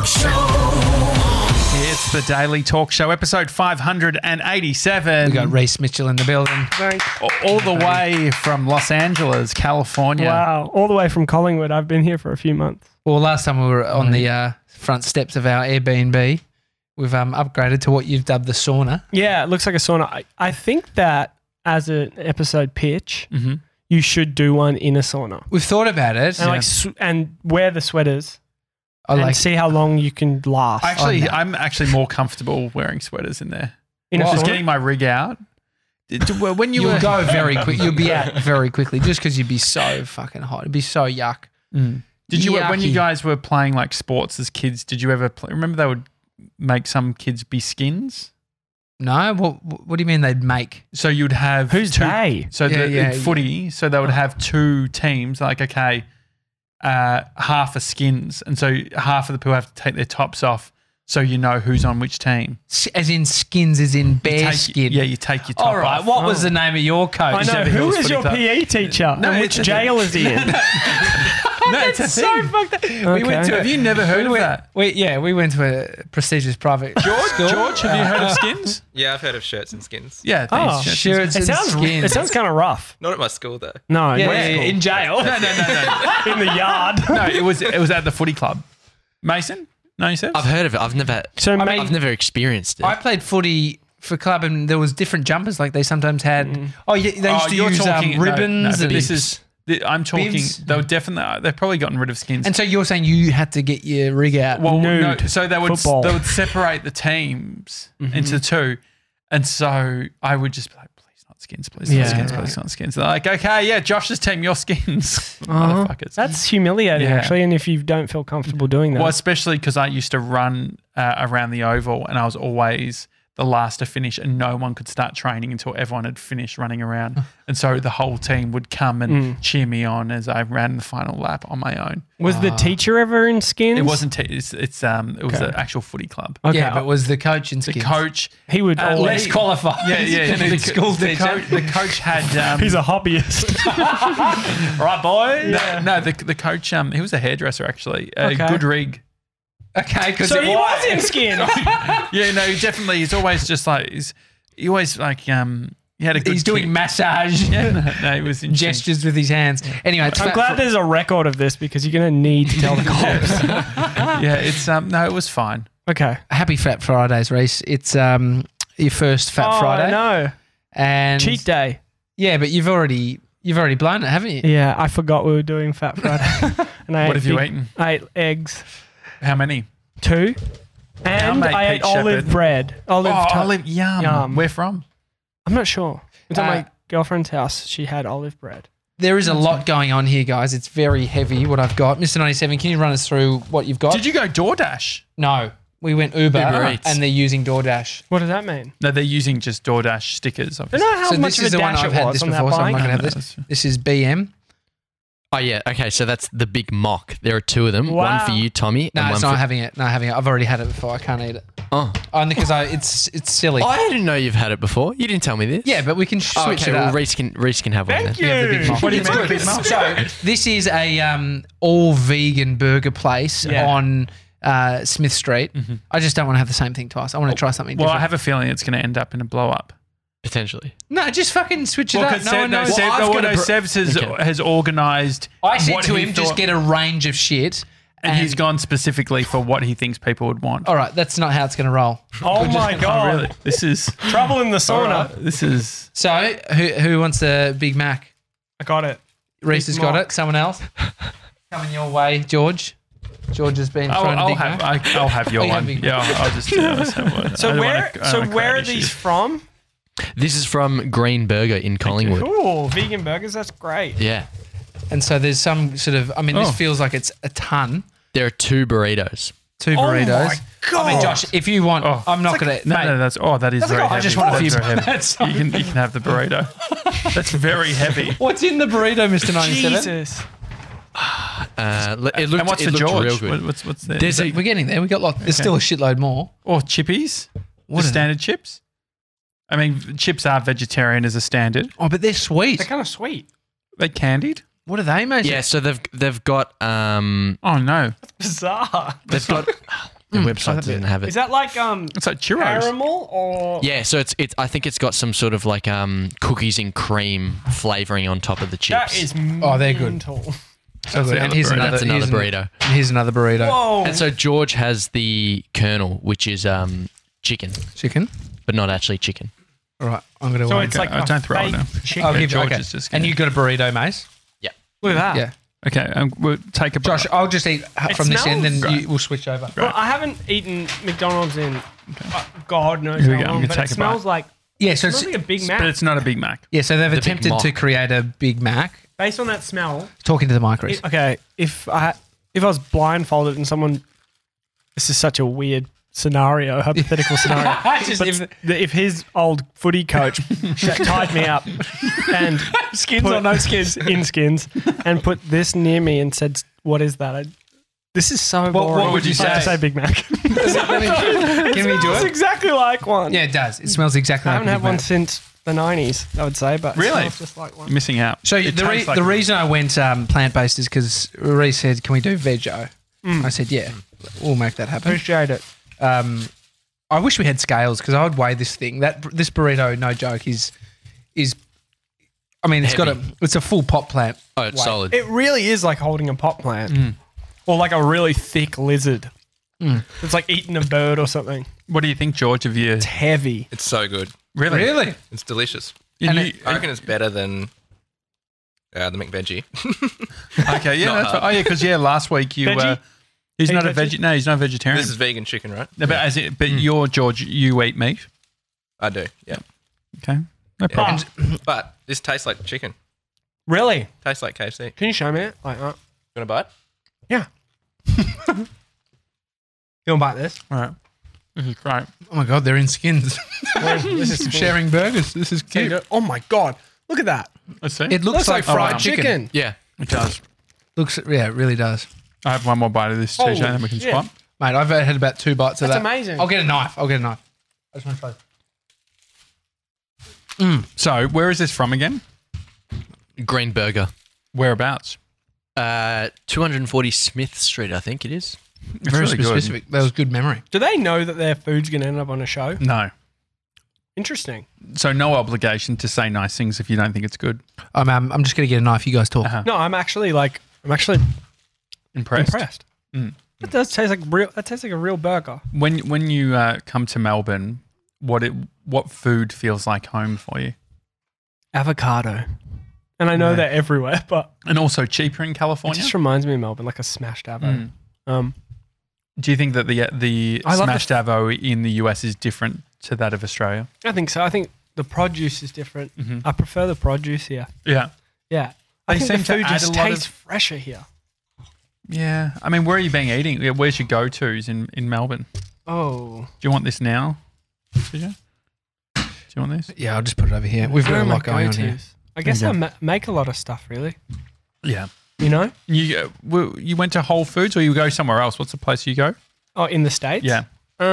Talk Show. It's the Daily Talk Show, episode 587. We got Reece Mitchell in the building. All the way from Los Angeles, California. Wow, all the way from Collingwood. I've been here for a few months. Well, last time we were on the front steps of our Airbnb, we've upgraded to what you've dubbed the sauna. Yeah, it looks like a sauna. I think that as an episode pitch, you should do one in a sauna. We've thought about it. And and wear the sweaters. I see how long you can last. I'm actually more comfortable wearing sweaters in there. Just getting my rig out. When you'll go very quick. You'll be out very quickly just because you'd be so fucking hot. It'd be so yuck. Did you when you guys were playing like sports as kids? Did you ever remember they would make some kids be skins? No, what do you mean they'd make? So you'd have they? So footy. So they would have two teams. Like half are skins, and so half of the people have to take their tops off, so you know who's on which team. As in skins, as in bare skin. You take your top All right, off. what was the name of your coach? I know. Who is your PE teacher? No, and which jail is he in? No, it's a so thing. fucked up. Okay. We went to Have you never heard of that? We went to a prestigious private school. George, have you heard of skins? Yeah, I've heard of shirts and skins. Yeah, shirts and skins. It sounds kind of rough. Not at my school though. No, in jail. No. in the yard. No, it was at the footy club. Mason? No, you said? I've heard of it. I've never experienced it. I played footy for club, and there was different jumpers. Like they sometimes had. They used to use ribbons. No, and this is. I'm talking. Bibs. They were definitely. They've probably gotten rid of skins. And so you're saying you had to get your rig out. Well, nude no. So they would football. separate the teams into two, and so I would just be like, please not skins, please not skins, please not skins. They're like, okay, yeah, Josh's team, your skins, motherfuckers. That's humiliating, actually. And if you don't feel comfortable doing that, well, especially because I used to run around the oval, and I was always the last to finish, and no one could start training until everyone had finished running around. And so the whole team would come and cheer me on as I ran the final lap on my own. Was the teacher ever in skins? It wasn't. It was an actual footy club. Okay. Yeah, but was the coach in skins? The coach, he would less qualified. Yeah. The school teacher. The coach had. He's a hobbyist. Right, boy. No, the coach. He was a hairdresser actually. Good rig. Okay, because so he was in skins. Yeah, no, definitely. He's always just like he always like he had a good. He's doing massage. Yeah, no, he was in gestures with his hands. Anyway, I'm glad there's a record of this because you're going to need to tell the cops. Yeah, it's no, it was fine. Okay. Happy Fat Fridays, Reece. It's your first Fat Friday. No. And cheat day. Yeah, but you've already blown it, haven't you? Yeah, I forgot we were doing Fat Friday. And what have you eaten? I ate eggs. How many? 2. And I ate olive bread. Olive, yum. Where from? I'm not sure. It was at my girlfriend's house. She had olive bread. There is a lot going on here, guys. It's very heavy what I've got. Mr. 97, can you run us through what you've got? Did you go DoorDash? No. We went Uber Eats. and they're using DoorDash. What does that mean? No, they're using just DoorDash stickers. I don't know how much this of a is the one dash I've it had was this on that before, so I'm bike. not going to have this. This is BM. Oh, yeah. Okay, so that's the big mock. There are 2 of them. Wow. One for you, Tommy. No, and one it's for... not having it. No, having it. I've already had it before. I can't eat it. Oh. Only because it's silly. I didn't know you've had it before. You didn't tell me this. Yeah, but we can switch okay, it well, up. Reece can have one then. Thank you. Yeah, the big mock. What do you It's mean, good. big mock? So this is a all vegan burger place on Smith Street. I just don't want to have the same thing twice. I want to try something different. Well, I have a feeling it's going to end up in a blow up. Potentially. No, just fucking switch it up. No one knows. Sev has organised. I said what to he him, just thought- get a range of shit. and he's gone specifically for what he thinks people would want. All right, that's not how it's going to roll. Oh my God. Oh, really? This is Trouble in the sauna. this is. So who wants a Big Mac? I got it. Reece has got it. Someone else? Coming your way, George. George has been thrown a Big Mac. I'll have your Oh, you have one. Big Yeah, I'll just have one. So where are these from? This is from Green Burger in Collingwood. Cool. Vegan burgers. That's great. Yeah. And so there's some sort of, this feels like it's a ton. There are 2 burritos. 2 burritos. Oh my God. I mean, Josh, if you want, I'm not going to. No, that is very heavy. I just want a That's few. very heavy. That's You can have the burrito. That's very heavy. What's in the burrito, Mr. 97? Jesus. It looked, And what's it for looked George? real good. What's there? We're getting there. We got there's still a shitload more. Or chippies? What The are standard chips? I mean, chips are vegetarian as a standard. Oh, but they're sweet. They're kind of sweet. They're candied? What are they, mate? Yeah, so they've got Oh, no. Bizarre. they've got The website doesn't have it. Is that like It's like churros. caramel or Yeah, so it's. I think it's got some sort of like cookies and cream flavoring on top of the chips. that is they're good. mental. So good. And here's That's another burrito. Here's another burrito. Whoa. And so George has the kernel, which is chicken, Chicken. but not actually chicken. All right, I'm gonna. So it's like I a don't throw it fake now. chicken. I'll give George okay. is just And gonna- you got a burrito, Mace? Yeah. Look at that. Yeah. Okay, we'll take a bite. Josh, I'll just eat from this end, smells then we'll switch over. Well, I haven't eaten McDonald's in God knows Here we how go. I'm long, gonna but take it a smells bite. like Yeah, so it smells like a Big But Mac. it's not a Big Mac. they've Big attempted Mac. to create a Big Mac. Based on that smell. Talking to the mic, Chris. Okay, if I was blindfolded and someone, this is such a weird scenario, hypothetical scenario. Just But if his old footy coach tied me up and skins or no skins? in skins and put this near me and said, "What is that?" This is so boring. what would you I have to say? say Big Mac. Can we do Smells it? exactly like one. Yeah, it does. It smells exactly I like haven't a had Big one Mac. since the 90s, I would say, but it Really? smells just like one. Missing out. So It tastes like the reason I went plant-based is because Reece said, "Can we do veggie?" I said, "Yeah, we'll make that happen." Appreciate it. I wish we had scales because I would weigh this thing. This burrito, no joke, is. I mean, it's a full pot plant. Oh, it's Wait. solid. It really is like holding a pot plant. Or like a really thick lizard. It's like eating a bird or something. What do you think, George, of you? It's heavy. It's so good. Really? Really? It's delicious. And And you- I reckon it's better than the McVeggie. okay, yeah, Not that's hard. right. Oh, yeah, because last week you Veggie? he's Are not you a veggie? veggie. No, he's not a vegetarian. This is vegan chicken, right? No, but you're George. You eat meat. I do. Yeah. Okay, no problem. But this tastes like chicken. Really? Tastes like KFC. Can you show me it? Like, You want to bite? yeah. You want to bite this? All right, this is great. Oh my god, they're in skins. This is Sharing burgers. This is cute. Oh my God. Look at that. Let's see. It looks like fried fried chicken. Yeah. It does. Looks, yeah, it really does. I have one more bite of this too, Oh, so then we can shit. swap. Mate, I've had about 2 bites of That's that. amazing. I'll get a knife. I just want to try. So, where is this from again? Green burger. Whereabouts? 240 Smith Street, I think it is. It's Very really good. specific. That was good memory. Do they know that their food's going to end up on a show? No, Interesting. so no obligation to say nice things if you don't think it's good. I'm just going to get a knife. You guys talk. No, I'm actually Impressed. impressed. It does taste like real. That tastes like a real burger. When you come to Melbourne, what food feels like home for you? Avocado. And I know they're everywhere, but And also cheaper in it California. just reminds me of Melbourne, like a smashed avo. Do you think that the I love smashed avo in the US is different to that of Australia? I think so. I think the produce is different. I prefer the produce here. Yeah. Yeah. I They think seem the to food add just a lot tastes of- fresher here. Yeah. I mean, where are you being eating? Yeah, where's your go-tos in Melbourne? Oh. Do you want this now? Do you want this? Yeah, I'll just put it over here. We've Where got a are my lot going on here. go-tos? I guess you I go. make a lot of stuff, really. Yeah. You know? You went to Whole Foods or you go somewhere else? What's the place you go? Oh, in the States? Yeah.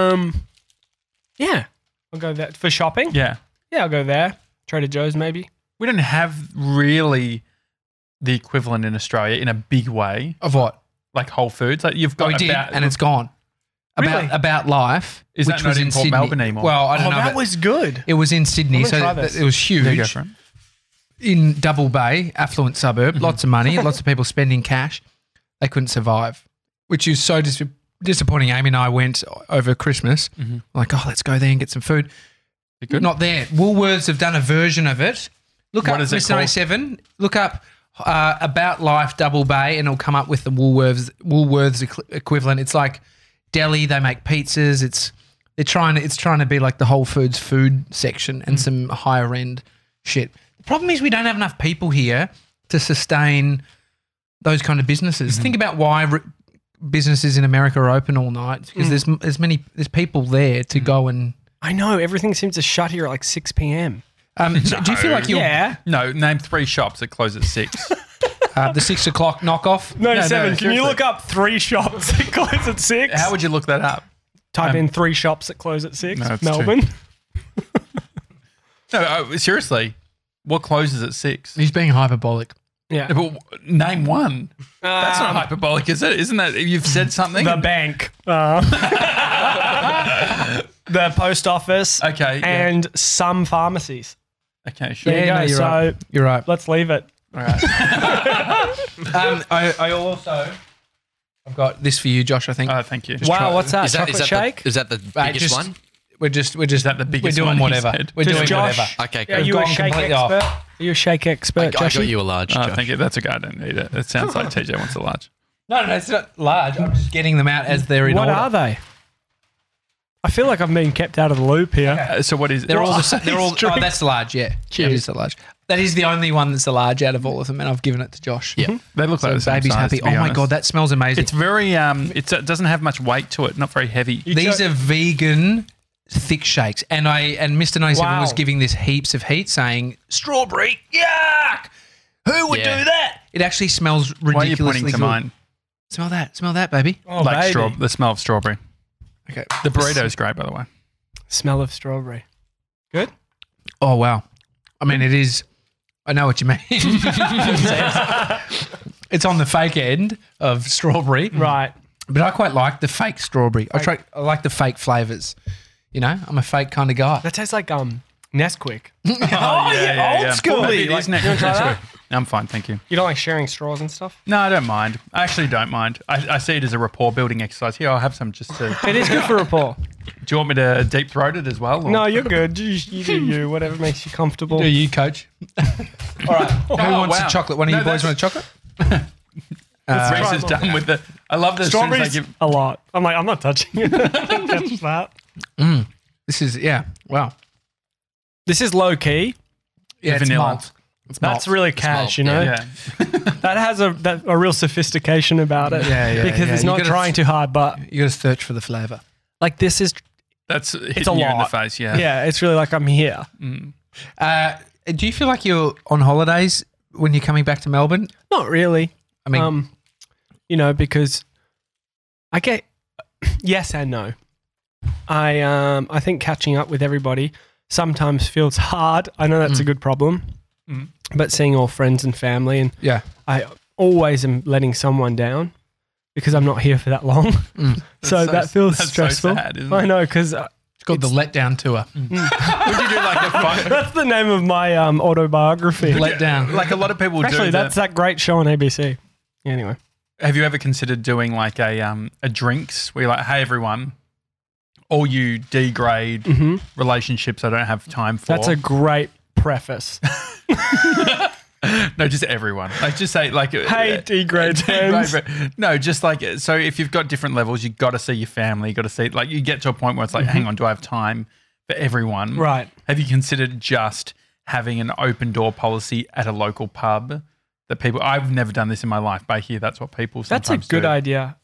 Yeah. I'll go there. For shopping? Yeah. Yeah, I'll go there. Trader Joe's, maybe. We don't have really the equivalent in Australia in a big way, Of what? like Whole Foods. Like you've Oh, got we did, about, and it's gone. Really? About Life, Is which that not was in in Port Sydney. Melbourne anymore? Well, I don't know. that but was good. it was in Sydney, I'm so gonna try this. it was huge. There you go, for it. In Double Bay, affluent suburb, Mm-hmm. lots of money, lots of people spending cash. They couldn't survive, which is so disappointing. Amy and I went over Christmas, like, oh, let's go there and get some food. Is it good? Not there. Woolworths have done a version of it. Look What up is it Mr. called? 97. Look up About Life Double Bay, and it'll come up with the Woolworths equivalent. It's like deli. They make pizzas. It's trying to be like the Whole Foods food section and some higher end shit. The problem is we don't have enough people here to sustain those kind of businesses. Think about why businesses in America are open all night, because there's people there to go and. I know. Everything seems to shut here at like 6 p.m. So do you feel like you're Yeah. No, name 3 shops that close at 6. the 6 o'clock knockoff? No, no, 7. Can seriously. you look up 3 shops that close at 6? How would you look that up? Type in 3 shops that close at 6. No, it's Melbourne. No, seriously. What closes at 6? He's being hyperbolic. Yeah. But name one. That's not hyperbolic, is it? Isn't that you've said something? The bank. The post office. Okay, yeah. And some pharmacies. Okay, sure. There you go. no, you're So right. You're right. let's leave it. All right. I also, I've got this for you, Josh. I think. Oh, thank you. Wow, what's that? Is that, Chocolate is that shake? is that the biggest one? We're just that the biggest we're doing one he whatever. said? We're Does doing Josh- whatever. Okay, Are cool. you a gone shake completely expert? off. Are you a shake expert, I got Joshy? you a large, Oh, Josh. thank you. That's okay. I don't need it. It sounds like TJ wants a large. No, it's not large. I'm just getting them out as they're in What order. are they? I feel like I'm being kept out of the loop here. So what is? They're all the same. They're all. Drinks. Oh, that's the large. Yeah, that is the large. That is the only one that's a large out of all of them, and I've given it to Josh. Yeah. They look like the So same baby's size, happy. to be Oh my honest. god, that smells amazing. It's very it doesn't have much weight to it. Not very heavy. These are vegan thick shakes, and Mr. 97 Wow. was giving this heaps of heat, saying strawberry. Yuck! Who would Yeah. do that? It actually smells Why are you ridiculously pointing to good. mine? Smell that, baby. Oh, Like baby. the smell of strawberry. Okay. The burrito's great, by the way. Smell of strawberry. Good. Oh wow. I mean, it is. I know what you mean. It's on the fake end of strawberry, Right. but I quite like the fake strawberry. I like the fake flavors. You know, I'm a fake kind of guy. That tastes like Nesquik. Old school. Maybe it Like, is next. you wanna try that? No, I'm fine, thank you. You don't like sharing straws and stuff? No, I don't mind. I actually don't mind. I see it as a rapport building exercise. Here, I'll have some just to. It is good for rapport. Do you want me to deep throat it as well? or- No, you're good. You do you. Whatever makes you comfortable. Do you, coach? All right. Who wants wow. a chocolate? One of No, you boys want a chocolce? Reese is done with the. I love the Strawberries As soon as I give, a lot. I'm like, I'm not touching it. Catch that. This is wow. This is low key. Yeah, it's vanilla. malt. It's That's malt. really cash, you know. yeah. That has a real sophistication about it. Yeah, Because yeah. it's You not gotta- trying too hard, but You got to search for the flavor. like this is, That's hitting it's a you in the lot. face. Yeah. Yeah, it's really like I'm here. Do you feel like you're on holidays when you're coming back to Melbourne? Not really. I mean, You know, because I get yes and no. I think catching up with everybody sometimes feels hard. I know that's a good problem. But seeing all friends and family, and yeah. I always am letting someone down because I'm not here for that long. So that feels that's so stressful. sad, isn't I it? know, because It's called the letdown tour. Would you do like a fun, that's the name of my autobiography. Letdown. like a lot of people Actually, do? that's that great show on ABC. Anyway, Have you ever considered doing like a drinks where you're like, hey everyone, all you D-grade relationships I don't have time for. that's a great preface. No, just everyone. Like just say like Hey, D-grade D-grade, friends. but- no, just like so if you've got different levels, you got to see your family, you got to see like you get to a point where it's like, hang on, do I have time for everyone? Right. Have you considered just having an open door policy at a local pub that people? I've never done this in my life, but I hear that's what people That's sometimes a good do. idea.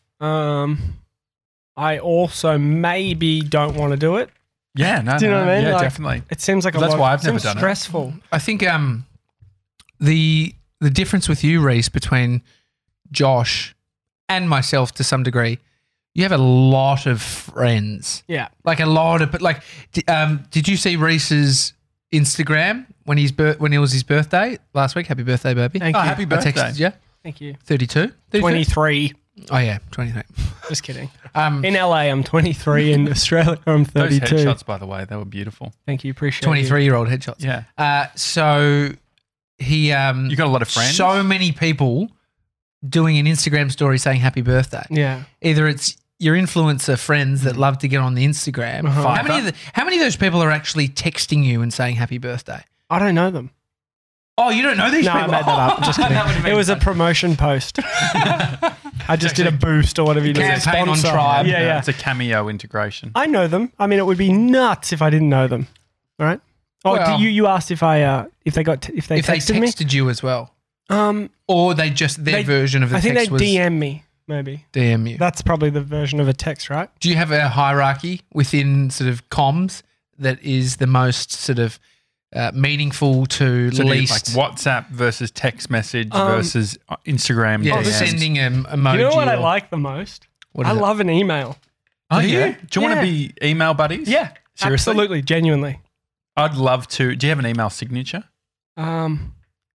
I also maybe don't want to do it. Yeah, no, Do you know what I mean? Yeah, Like, definitely. It seems like a That's lot. why I've never seems done it. stressful. I think the difference with you, Reese, between Josh and myself to some degree, you have a lot of friends. Yeah. Like a lot of, but like, did you see Reese's Instagram when it was his birthday last week? Happy birthday, baby! Thank Oh, you. happy I birthday. texted you. Thank you. 32? 23. Oh yeah, 23. Just kidding. In In LA, I'm 23. In Australia, I'm Those 32. headshots, by the way, they were beautiful. Thank you. Appreciate 23-year-old headshots. Yeah. So he You got a lot of friends? So many people doing an Instagram story saying happy birthday. you. Yeah. Either it's your influencer friends that love to get on the Instagram. Uh-huh. How many of those people are actually texting you and saying happy birthday? I don't know them. Oh, you don't know these No, I people? made that up. Just kidding. That would've been It was a fun. promotion post. I just did a boost or whatever you do. Campaign on Sponsor. Tribe. Yeah, yeah. It's a cameo integration. I know them. I mean, it would be nuts if I didn't know them. All right. Oh, Well- you asked if I if they if they texted me? texted you as well. Um, Or they just, their They- version of the I think text they was DM me. Maybe DM you. that's probably the version of a text, right? Do you have a hierarchy within sort of comms that is the most sort of meaningful to So do you- least? like WhatsApp versus text message versus Instagram. yeah, DMs. sending an emoji. You know what I or- like the most? What I is it? love an email. Oh, Do yeah? you? Do you want Yeah. to be email buddies? Yeah, Seriously? absolutely, genuinely. I'd love to. Do you have an email signature?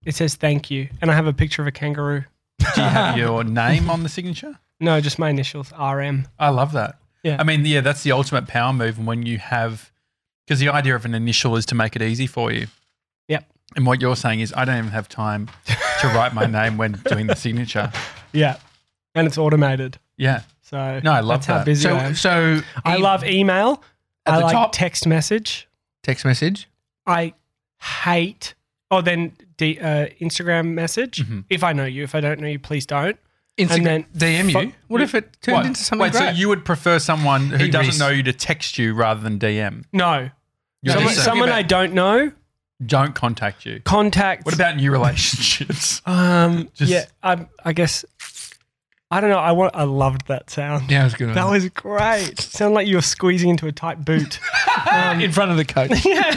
It says thank you, and I have a picture of a kangaroo. Do you have your name on the signature? No, just my initials, RM. I love that. Yeah. I mean, yeah, that's the ultimate power move when you have, because the idea of an initial is to make it easy for you. Yep. And what you're saying is, I don't even have time to write my name when doing the signature. Yeah, and it's automated. Yeah. So No, I love that's how that. busy I am. So I love email. At I the like top? text message. text message. I hate. Oh, then Instagram message. Mhm. If I know you, if I don't know you, please don't. Instagram, then DM you. fu- What if it turned What? into something Wait, great? so you would prefer someone who Hey, doesn't Reese. know you to text you rather than DM? No, You're someone, just- someone I don't know. Don't contact you. Contact. What about new relationships? Just- Yeah, I guess. I don't know. I loved that sound. yeah, it was good. That was great. It sounded like you were squeezing into a tight boot. in front of the coach.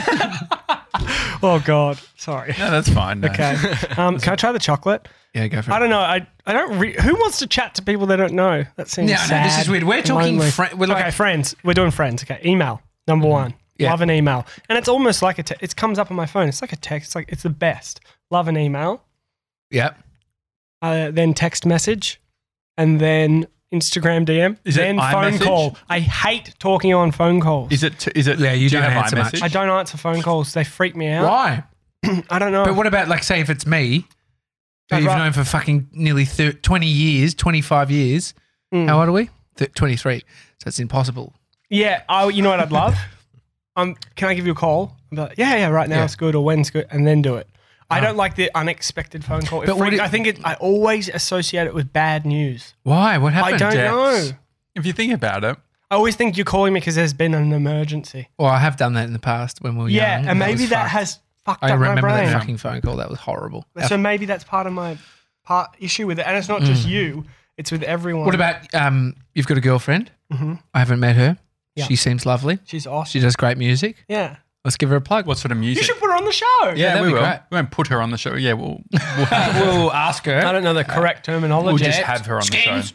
Oh God, sorry. No, that's fine. No. Okay. Can I try the chocolate? Yeah, go for it. I don't know. I don't. Who wants to chat to people they don't know? That seems No, sad. this is weird. We're and talking lonely. we're like Okay, friends. We're doing friends. Okay, email number one. Yeah. Love an email, and it's almost like it comes up on my phone. It's like a text. It's the best. Love an email. yeah. Then text message, and then Instagram DM. Is it then phone iMessage? call. I hate talking on phone calls. Is it? Yeah, you do don't have answer much. iMessage? I don't answer phone calls. They freak me out. Why? I don't know. But what about, like, say if it's me, who I'd you've ra- known for fucking nearly 20 years, 25 years. Mm. How old are we? 23. So it's impossible. Yeah, you know what I'd love? Can I give you a call? I'd be like, yeah, right now Yeah. it's good, or when's good, and then do it. I don't like the unexpected phone call. But what I always associate it with bad news. Why? What happened? I don't Deaths. know. If you think about it, I always think you're calling me because there's been an emergency. Well, I have done that in the past when we were Yeah, young. and maybe was that fucked. has fucked I up my remember brain. that fucking phone call. That was horrible. So maybe that's part of my issue with it. And it's not just you, it's with everyone. What about you've got a girlfriend? Mhm. I haven't met her. Yeah. She seems lovely. She's awesome. She does great music. Yeah. Let's give her a plug. what sort of You music? should put her on the show. Yeah, that'd we be will. great. We won't put her on the show. Yeah, we'll We'll ask her. I don't know the correct terminology. we'll just have her on the show.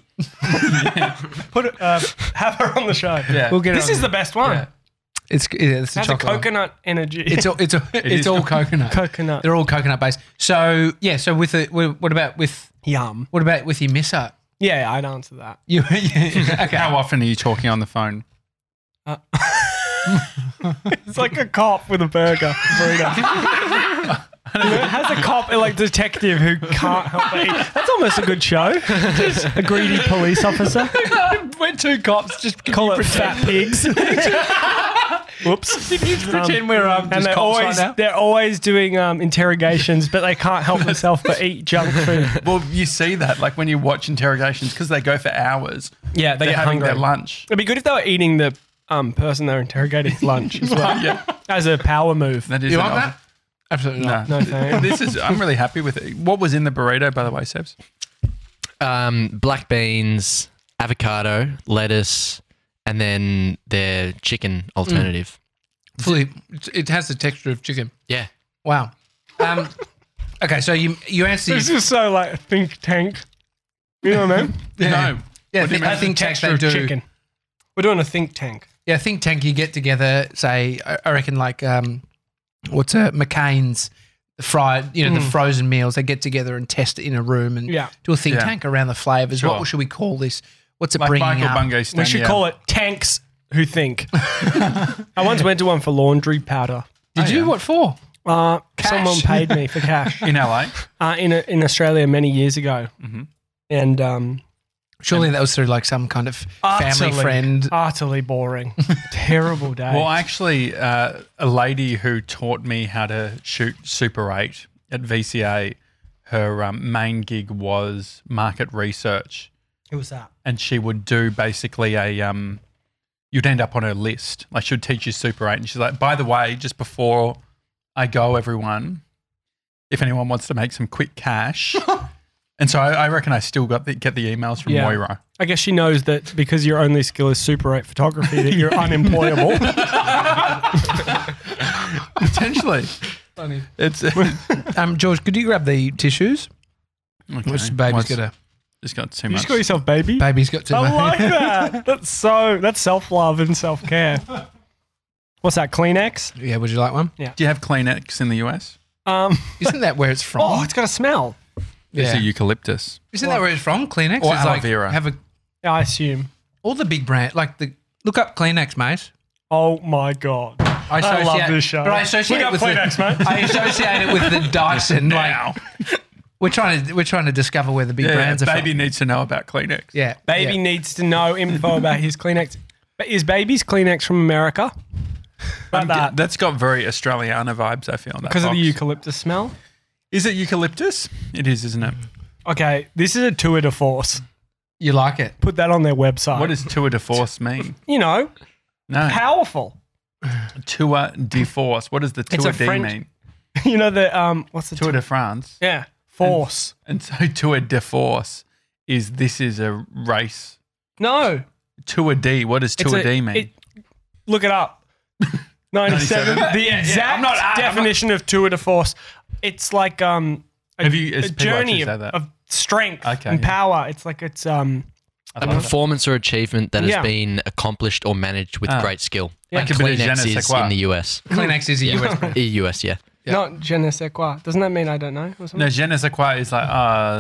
Have her on the show. Yeah. We'll get This her is on. the best one. Yeah. It's It has a chocolate one. coconut energy. It's is all coconut. coconut. They're all coconut based. So yeah. So what about with Yum. your misser? Yeah, I'd answer that. Okay. How often are you talking on the phone? It's like a cop with a burger. burrito. It has a cop, like detective, who can't help but eat. That's almost a good show. Just a greedy police officer. We're two cops. Just Call it fat pigs. Whoops. pretend we're And just they're cops always right now. they're always doing interrogations, but they can't help themselves but eat junk food. Well, you see that like when you watch interrogations because they go for hours. Yeah, they They're get having hungry. their lunch. It'd be good if they were eating the person they're interrogating lunch as well. Yeah, As a power move. that is. You an want odd- that? Absolutely No, not. No thanks. This is. I'm really happy with it. What was in the burrito, by the way, Sebs? Black beans, avocado, lettuce, and then their chicken alternative. Fully, it has the texture of chicken. Yeah. Wow. Okay, so you answered. This is so like a think tank. You know what I mean? No. Yeah, What do you mean? I think tanks they Texture do. of chicken. We're doing a think tank. Yeah, think tank. You get together. Say, I reckon like what's McCain's fried, the frozen meals. They get together and test it in a room and Yeah. do a think Yeah. tank around the flavors. Sure. What should we call this? What's it Like bringing Michael up? Bungay We should call it tanks who think. I once went to one for laundry powder. Did you? yeah. What for? Someone paid me for cash in LA. in Australia many years ago, and Surely that was through like some kind of family friend. Utterly boring, terrible day. Well, actually, a lady who taught me how to shoot Super 8 at VCA, her main gig was market research. Who was that? And she would do basically you'd end up on her list. Like she would teach you Super 8. And she's like, by the way, just before I go, everyone, if anyone wants to make some quick cash. And so I reckon I still get the emails from Yeah. Moira. I guess she knows that because your only skill is Super 8 photography, that you're unemployable. Potentially. Funny. It's George, could you grab the tissues? okay. Which baby's got a Just got too You much. just got yourself, baby. baby's got too I much. like that. That's self-love and self-care. What's that, Kleenex? Yeah, would you like one? Do you have Kleenex in the US? Isn't that where it's from? Oh, it's got a smell. It's yeah. a eucalyptus. Isn't that where it's from? Kleenex Or is aloe like vera. have a Yeah, I assume. all the big brand look up Kleenex, mate. Oh my God. I love this show. But I associate Look it up with Kleenex, mate. I associate it with the Dyson. Like we're trying to discover where the big brands are baby from. needs to know about Kleenex. Yeah, Baby yeah. needs to know info about his Kleenex. But is Baby's Kleenex from America? Like that. That's got very Australiana vibes, I feel. Because of the eucalyptus smell? Is it eucalyptus? It is, isn't it? Okay, this is a tour de force. You like it? Put that on their website. What does tour de force mean? You know, No. powerful. Tour de force. What does the It's tour a de French- mean? You know the what's the Tour de France. Yeah, force. And so tour de force this is a race. No, Tour de, what does tour de mean? Look it up. 97. 97? The exact I'm not- definition of tour de force. It's like Have you- a it's- people journey actually say that. of strength Okay, and yeah. power. It's like it's A performance or achievement that Yeah. has been accomplished or managed with great skill. Yeah. Like Like a bit of je ne Kleenex sais is quoi. in the US. Kleenex is a US brand. US, yeah. Yeah. not je ne sais quoi. Doesn't that mean I don't know? Or something? No, je ne sais quoi is like,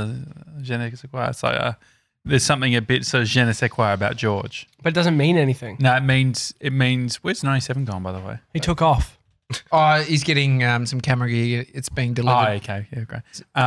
je ne sais quoi. It's like, there's something a bit so je ne sais quoi about George. But it doesn't mean anything. No, it means, where's 97 gone, by the way? He took off. Oh, he's getting some camera gear. It's being Oh, delivered. okay. Yeah, great.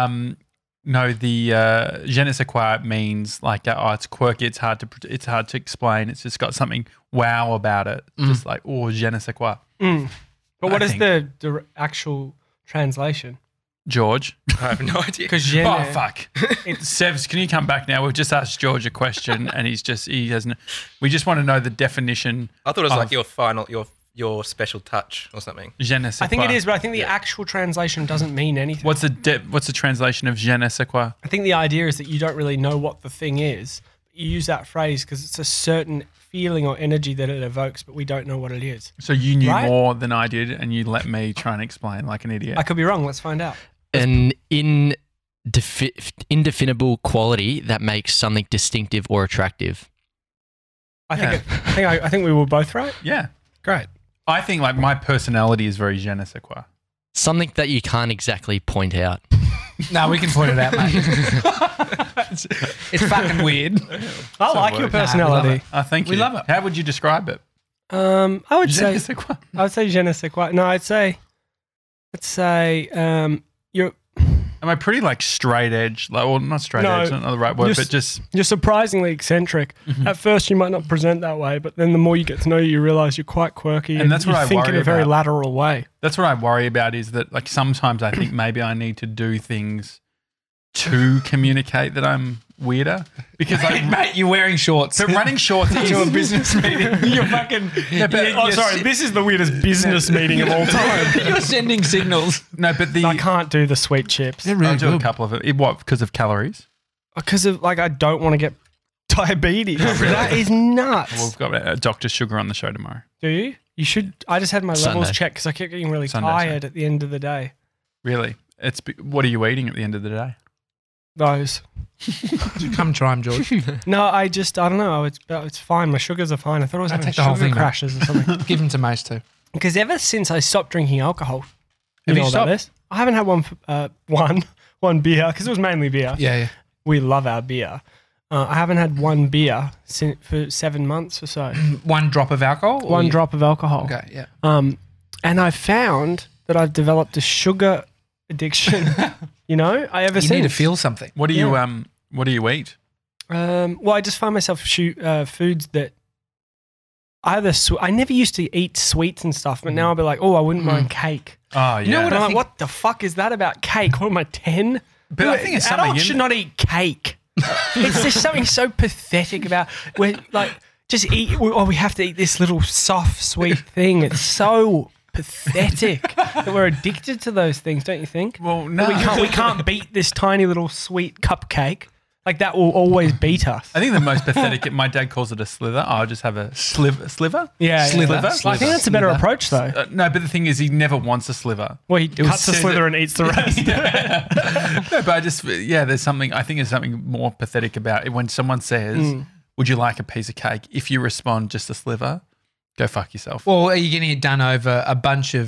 No, the je ne sais quoi means like, it's quirky, it's hard to explain. It's just got something wow about it. Just like, je ne sais quoi. But what I is think. the actual translation? George. I have no idea. Because je Oh, ne- fuck. Sevs, can you come back now? We've just asked George a question and he hasn't. We just want to know the definition. I thought it was of like your special touch or something. Je ne sais I think quoi. it is, but I think the actual translation doesn't mean anything. What's the translation of je ne sais quoi? I think the idea is that you don't really know what the thing is. You use that phrase because it's a certain feeling or energy that it evokes, but we don't know what it is. So you knew Right? more than I did, and you let me try and explain like an idiot. I could be wrong. Let's find out. An indefinable quality that makes something distinctive or attractive. I think we were both right. Yeah, Great. I think like my personality is very je ne sais quoi. Something that you can't exactly point out. No, we can point it out, mate. It's fucking weird. I like your weird. personality. I think We love it. How would you describe it? I would Je ne say sais quoi. je ne sais quoi. No, let's say you're Am I pretty like straight edge? Like, well, not straight No, edge, not the right word, you're but just surprisingly eccentric. At first, you might not present that way, but then the more you get to know you, you realize you're quite quirky, And that's what you I think in worry a very about. lateral way. that's what I worry about. Is that like sometimes I think maybe I need to do things to communicate that I'm weirder because like. Mate, you're wearing shorts. But running shorts into a business meeting, You're fucking. but- sorry. This is the weirdest business meeting of all time. You're sending signals. no, but I can't do the sweet chips I'll do a couple of it. What? Because of calories? because of I don't want to get diabetes. That is nuts. Well, we've got Dr. Sugar on the show tomorrow. Do you? You should. I just had my levels Sunday. checked because I kept getting really Sunday, tired at the end of the day. Really? What are you eating at the end of the day? Those. Come try 'em, George. No, I don't know. It's fine. My sugars are fine. I thought I was having take the whole sugar thing, mate. crashes or something. Give them to Mace too. Because ever since I stopped drinking alcohol, Have you know about stopped? this? I haven't had one beer because it was mainly beer. Yeah. We love our beer. I haven't had one beer for 7 months or so. One drop of alcohol? or One you- drop of alcohol. Okay, yeah. And I found that I've developed a sugar addiction. You You need to feel something. What do you eat? Well, I just find myself foods that either I never used to eat sweets and stuff, but now I'll be like, oh, I wouldn't mind cake. Oh, yeah. know what And I I'm like, think- what the fuck is that about cake? What am I, 10? But I think it's something adults in should it. not eat cake. It's just something so pathetic about where like just eat. We have to eat this little soft sweet thing. It's so pathetic that we're addicted to those things, don't you think? Well, no. We can't beat this tiny little sweet cupcake. Like that will always beat us. I think the most pathetic, my dad calls it a slither. I'll just have a sliver. Yeah, Sliver. I think that's a better Sliver. approach though. No, but the thing is, he never wants a sliver. Well, he was cuts the said slither that- and eats the rest. No, but there's something, I think there's something more pathetic about it when someone says, would you like a piece of cake? If you respond just a sliver, go fuck yourself. Well, are you getting it done over a bunch of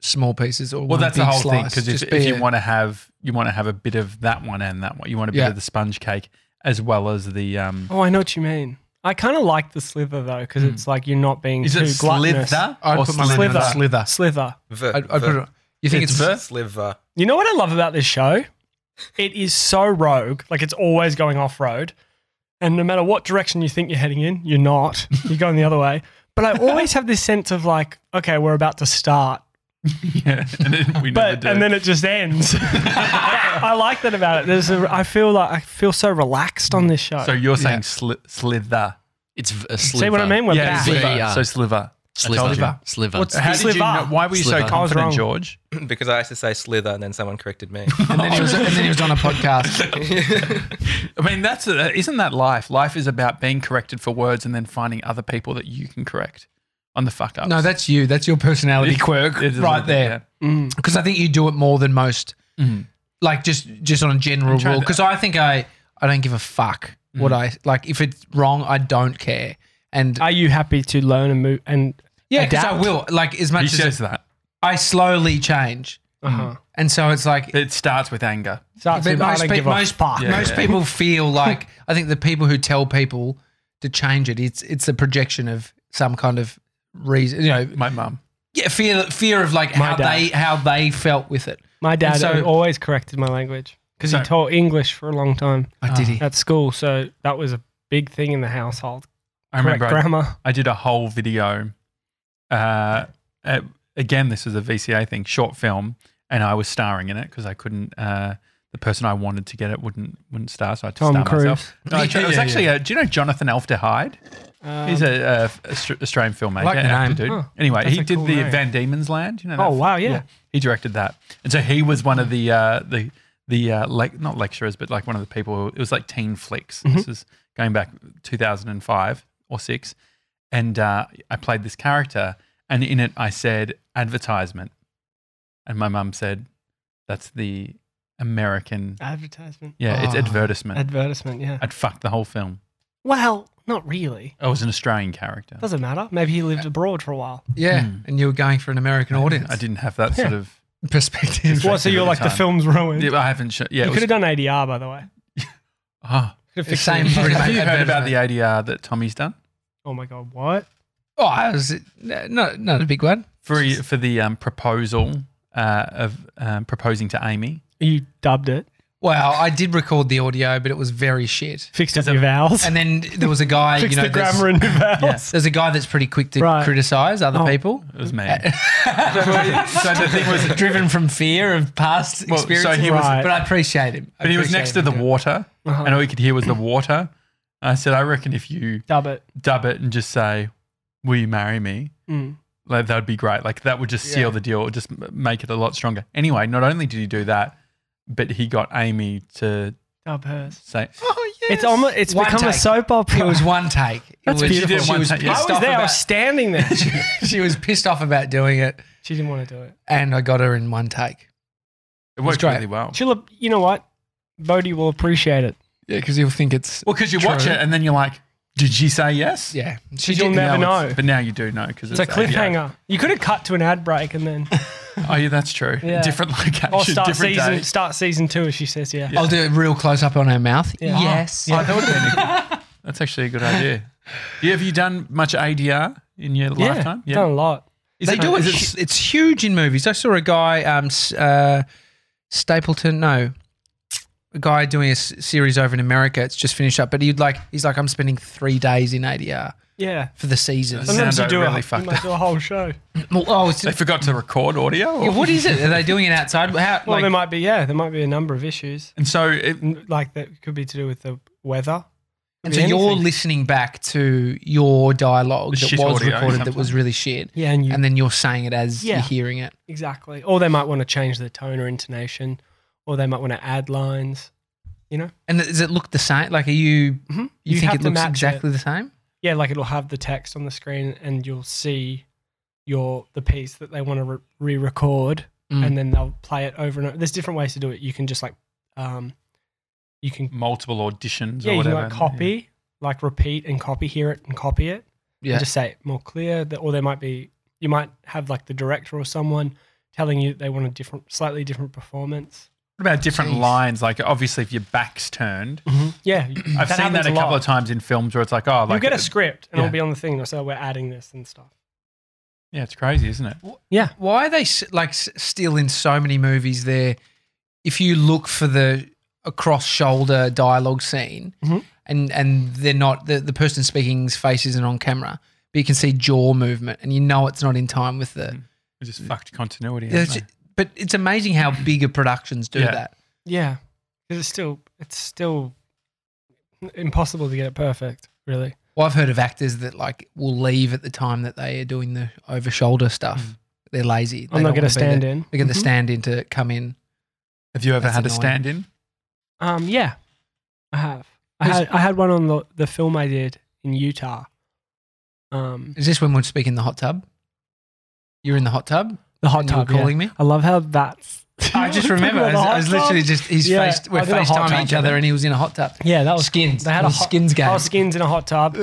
small pieces or Well, one that's the big whole thing, slice. because Just if be you a- want to have a bit of that one and that one, you want a bit Yeah. of the sponge cake as well as the Oh, I know what you mean. I kind of like the slither though, because it's like you're not being is too it gluttonous. slither I'd or put my name on slither? Slither. Slither. I'd put it, you think it's Ver? Sliver. You know what I love about this show? It is so rogue. Like it's always going off road. And no matter what direction you think you're heading in, you're not. You're going the other way. But I always have this sense of like, okay, we're about to start. Yeah, and then we never do. And then it just ends. I like that about it. I feel so relaxed on this show. so you're saying slither? It's a sliver. See what I mean? We're Yeah, back. sliver. Yeah. So sliver. Sliver. Sliver. What's- How did you Sliver. know? Why were you Sliver. so I was confident, wrong. George? Because I used to say slither and then someone corrected me. and then he was on a podcast. I mean, isn't that life? Life is about being corrected for words and then finding other people that you can correct on the fuck ups. No, that's you. That's your personality quirk It is a right little bit, there. Because I think you do it more than most. Like just on a general trying rule. to- Because I think I don't give a fuck what I like. If it's wrong, I don't care. And Are you happy to learn and move and yeah, because I adapt? will. Like as He much says as that. I slowly change, Uh-huh. and so it's like. It starts with anger. Starts But with, I most, don't pe- give a most, fuck. Yeah. most people feel like I think the people who tell people to change it, it's a projection of some kind of reason. You know, My mum. yeah, fear of like My dad. how they felt with it. My dad And so- always corrected my language because So- he taught English for a long time Did he? at school. So that was a big thing in the household. I Correct remember grammar. I did a whole video. Again, this was a VCA thing, short film, and I was starring in it because I couldn't. The person I wanted to get it wouldn't star, so I had to Tom star Cruise. myself. No, it was Yeah, actually. Do you know Jonathan Alfter-Hyde? He's a Australian filmmaker, like the actor name. dude. Oh, Anyway, that's he a did cool the name. Van Diemen's Land. You know? Oh, that? wow, yeah. He directed that, and so he was one of the not lecturers, but like one of the people. It was like teen flicks. Mm-hmm. This is going back 2005 or 6, and I played this character, and in it I said advertisement, and my mum said, "That's the American." Advertisement. Yeah, it's Oh. advertisement. Advertisement, yeah. I'd fucked the whole film. Well, not really. I was an Australian character. Doesn't matter. Maybe he lived abroad for a while. Yeah, and you were going for an American audience. I didn't have that sort of. perspective. What, so you're at like the the time. film's ruined? Yeah, I haven't. Yeah, you it could was, have done ADR, by the way. oh. Could have Same fixed it. pretty Have much you heard about advertisement. the ADR that Tommy's done Oh my God, what? Oh, I was not a big one. for the proposal of proposing to Amy? You dubbed it. Well, I did record the audio, but it was very shit. Fixed up your vowels. And then there was a guy, Fixed you know, the grammar and your vowels. there's a guy that's pretty quick to Right. criticize other Oh. people. It was me. So the thing was, Driven from fear of past Well, so experiences. he was- Right. But I appreciate him. but he was next to the water, Uh-huh. and all you could hear was the water. I said, I reckon if you Dub it. dub it and just say, "Will you marry me?" Mm. Like that would be great. Like that would just seal Yeah. the deal. It would just make it a lot stronger. Anyway, not only did he do that, but he got Amy to Dub hers. say, "Oh yes." It's almost. It's One become a take. sope opera. It was one take. That's it was, beautiful. She was One take, yeah. I pissed was off there. I about, was standing there. she was pissed off about doing it, She didn't want to do it. and I got her in one take. It worked great. really well. She'll. You know what? Bodhi will appreciate it. Yeah, because you'll think it's Well, because you watch True. it and then you're like, "Did she say yes?" yeah. Because you'll never Now it's- know. But now you do know because It's a cliffhanger. You could have cut to an ad break and then Oh yeah, that's true. Yeah. Different location, or start different season. day. Start season 2 as she says. Yeah. I'll do a real close up on her mouth. Yeah. Yes. Oh, that would have been that's actually a good idea. Have you done much ADR in your Yeah. lifetime? Done a lot. Is They do it. is It's huge in movies. I saw a guy, Stapleton. No, a guy doing a series over in America. It's just finished up, but he's like, I'm spending 3 days in ADR Yeah. for the season. That's- Sometimes you Sound do really you fucked might up. do a whole show. Oh, it's, they forgot to record audio? Or? yeah, what is it? Are they doing it outside? How? Well, like, there might be. Yeah, there might be a number of issues. And so Like that could be to do with the weather. and Could so be you're anything. listening back to your dialogue The that shit was audio recorded that sometimes. was really shit, Yeah, and you and then you're saying it as Yeah. you're hearing it. exactly. Or they might want to change the tone or intonation, or they might want to add lines. You know. And does it look the same? Like, are you? Mm-hmm. You think have it to looks match exactly the same? Yeah, like it'll have the text on the screen, and you'll see the piece that they want to re-record, Mm. and then they'll play it over and over. There's different ways to do it. You can just like, you can multiple auditions yeah, or you can whatever. like copy, like repeat and copy, hear it and copy it, Yeah. and just say it more clear. Or there might be you might have like the director or someone telling you they want a slightly different performance. What about different lines? Like, obviously, if your back's turned. Yeah, I've seen that a couple of times in films where it's like, oh, You like get a script and yeah. it'll be on the thing. They'll say, we're adding this and stuff. Yeah, it's crazy, isn't it? Yeah. Why are they still in so many movies there? If you look for the across-shoulder dialogue scene and they're not, the person speaking's face isn't on camera, but you can see jaw movement and you know it's not in time with the... We just fucked continuity. But it's amazing how bigger productions do Yeah. that. Yeah. 'Cause it's still impossible to get it perfect, really. Well, I've heard of actors that like will leave at the time that they are doing the over-shoulder stuff. They're lazy. I'm not going to stand in. They get the stand-in to come in. Have you ever That's had a annoying. stand-in? Yeah, I have. I had one on the film I did in Utah. Is this when we're speaking in the hot tub? You're in the hot tub? The hot And you were tub. calling yeah. me? I love how that's. I just remember. I was literally just we're I did a hot FaceTiming tub each other and he was in a hot tub. Yeah, that was Skins. They had It a was skins game. Oh, skins in a hot tub.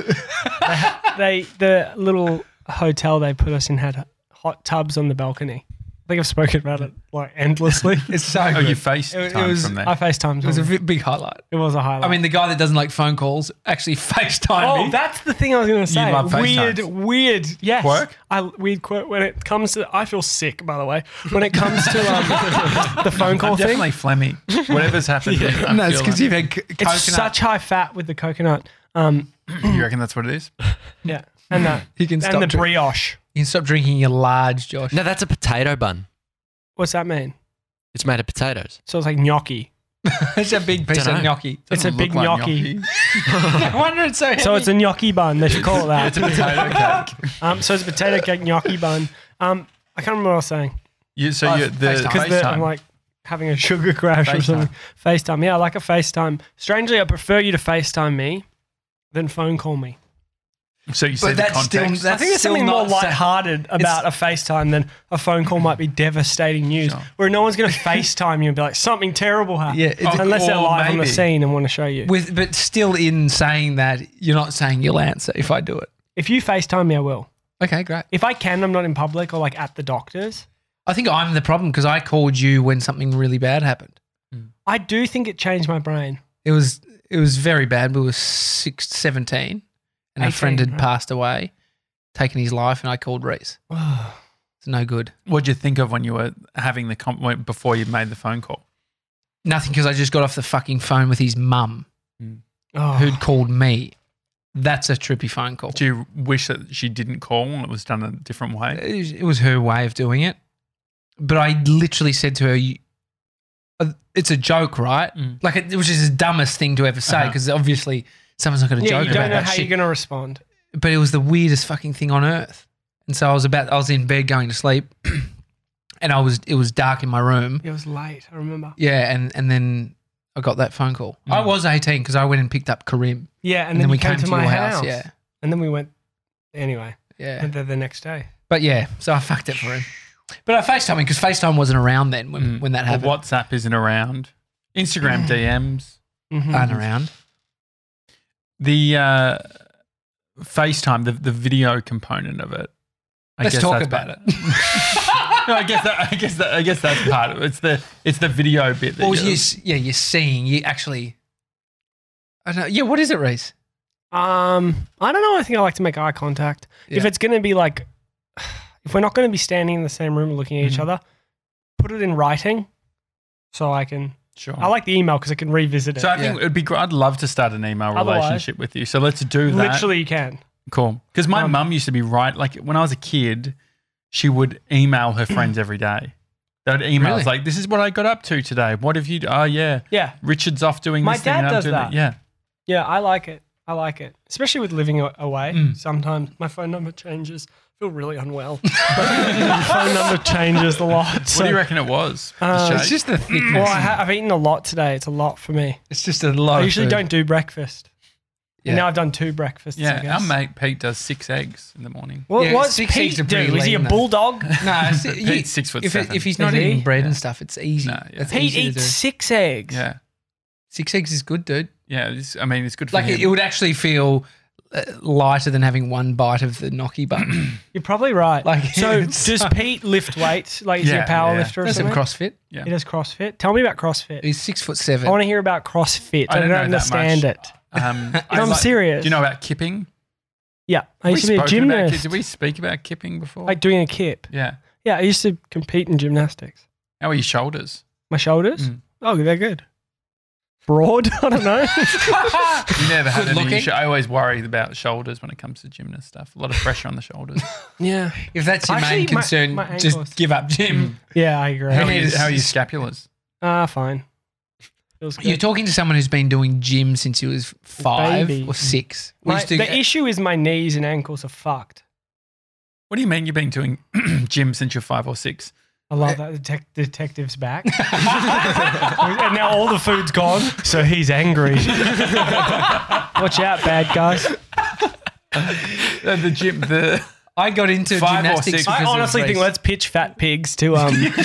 The little hotel they put us in had hot tubs on the balcony. I think I've spoken about it like endlessly. It's so Oh, good. you FaceTime It was- from there. I FaceTimed. It was a him. big highlight. It was a highlight. I mean, the guy that doesn't like phone calls actually FaceTimed me. that's the thing I was going to say. love Weird, FaceTimes. weird. Yes. Quirk? Weird quirk. When it comes to, I feel sick, by the way. When it comes to the phone call I'm thing, definitely phlegmy. Whatever's happened. I No, it's feel because like- you've had coconut. it's such high fat with the coconut. You reckon that's what it is? Yeah, and that, You can and stop the drink- brioche. You can stop drinking your large, Josh. No, that's a potato bun. What's that mean? It's made of potatoes. So it's like gnocchi. It's a big piece of Dunno. gnocchi. It's a Doesn't big look like gnocchi. I wonder it's so heavy. So it's a gnocchi bun. They should call it that. It's a potato cake. So it's a potato cake gnocchi bun. I can't remember what I was saying The FaceTime. because I'm like having a sugar crash or FaceTime. something. FaceTime. Yeah, I like a FaceTime. Strangely, I prefer you to FaceTime me than phone call me. So you see But the that's still- context. that's I think there's still something more not sa- lighthearted about a FaceTime than a phone call might be devastating news. Sure. Where no one's going to FaceTime you and be like, something terrible happened. Yeah, it's- Unless they're or live on the maybe- scene and want to show you. but still in saying that, you're not saying you'll answer if I do it. If you FaceTime me, I will. Okay, great. If I can, I'm not in public or like at the doctor's. I think I'm the problem because I called you when something really bad happened. I do think it changed my brain. It was very bad. We were 17 and a 18, friend had right? passed away, taken his life, and I called Reese. It's no good. What'd you think of when you were having the before you made the phone call? Nothing because I just got off the fucking phone with his mum Oh. who'd called me. That's a trippy phone call. Do you wish that she didn't call and it was done a different way? It was her way of doing it. But I literally said to her, it's a joke, right? Like it was just the dumbest thing to ever say because obviously someone's not going to Yeah, joke you don't about know that how shit. you're going to respond. But it was the weirdest fucking thing on earth. And so I was in bed going to sleep and it was dark in my room. It was late, I remember. Yeah, and then I got that phone call. I was 18 because I went and picked up Karim. Yeah, and then we you came to my your house. Yeah. And then we went, anyway, Yeah. went there the next day. But yeah, so I fucked it for him. But I FaceTimed him because FaceTime wasn't around then when that happened. Well, WhatsApp isn't around. Instagram DMs. Mhm. Aren't around. The FaceTime, the video component of it. Let's talk about it. No, I guess that's part of it. It's the video bit. That Well, you're- you're seeing. You actually. I don't know. Yeah, what is it, Reese? I don't know. I think I like to make eye contact. If Yeah. it's going to be like, if we're not going to be standing in the same room looking at each other, put it in writing so I can. Sure. I like the email because I can revisit it. So I think it'd be great. I'd love to start an email Otherwise- relationship with you. So let's do that. Literally, you can. Cool. Because my mum used to be like when I was a kid, she would email her friends every day. They would email Really? like, "This is what I got up to today. What have you? Oh yeah, Yeah. Richard's off doing My this thing. dad and I'm does doing that. Yeah. Yeah, I like it. I like it. Especially with living away. Sometimes my phone number changes. I feel really unwell. My phone number changes a lot. What do you reckon it was? It's just the thickness. Well, I've eaten a lot today. It's a lot for me. It's just a lot. I of usually food. don't do breakfast. Yeah. And now I've done 2 breakfasts. I Yeah, guess. our mate Pete does 6 eggs in the morning. What, Yeah, what's 6 eggs Pete are do? pretty Is he a lean, though. bulldog? No, it's, Pete's 6'7". If he's not Is he? eating bread and stuff, it's easy. No, yeah. That's Pete easy to eats do. 6 eggs. Yeah, 6 eggs is good, dude. yeah. I mean, it's good for Like him. it would actually feel lighter than having one bite of the gnocchi bun. You're probably right. Like, So it's does Pete lift weights? Like, is he a Yeah, power yeah. lifter or Does some something? CrossFit. Yeah. He does CrossFit. Tell me about CrossFit. He's 6'7". I want to hear about CrossFit. I don't know that understand much. it. I'm serious. Do you know about kipping? Yeah, I used to be a Spoken about gymnast. Did we speak about kipping before? Like doing a kip. yeah. Yeah, I used to compete in gymnastics. How are your shoulders? My shoulders? Mm. Oh, they're good. Broad? I don't know. You never had Good any looking. issue. I always worry about shoulders when it comes to gymnast stuff. A lot of pressure on the shoulders. Yeah. If that's your Actually, main my- concern, my ankles. just give up gym. Yeah, I agree. How are, Hey, you, this how are your is- scapulars? Fine. Feels good. You're talking to someone who's been doing gym since he was 5 Baby. or 6. We used to- The issue is my knees and ankles are fucked. What do you mean you've been doing gym since you're 5 or 6? I love that detective's back. And now all the food's gone, so he's angry. Watch out, bad guys. The gym, the I got into 5 or gymnastics 6. because I of honestly think race. let's pitch Fat Pigs to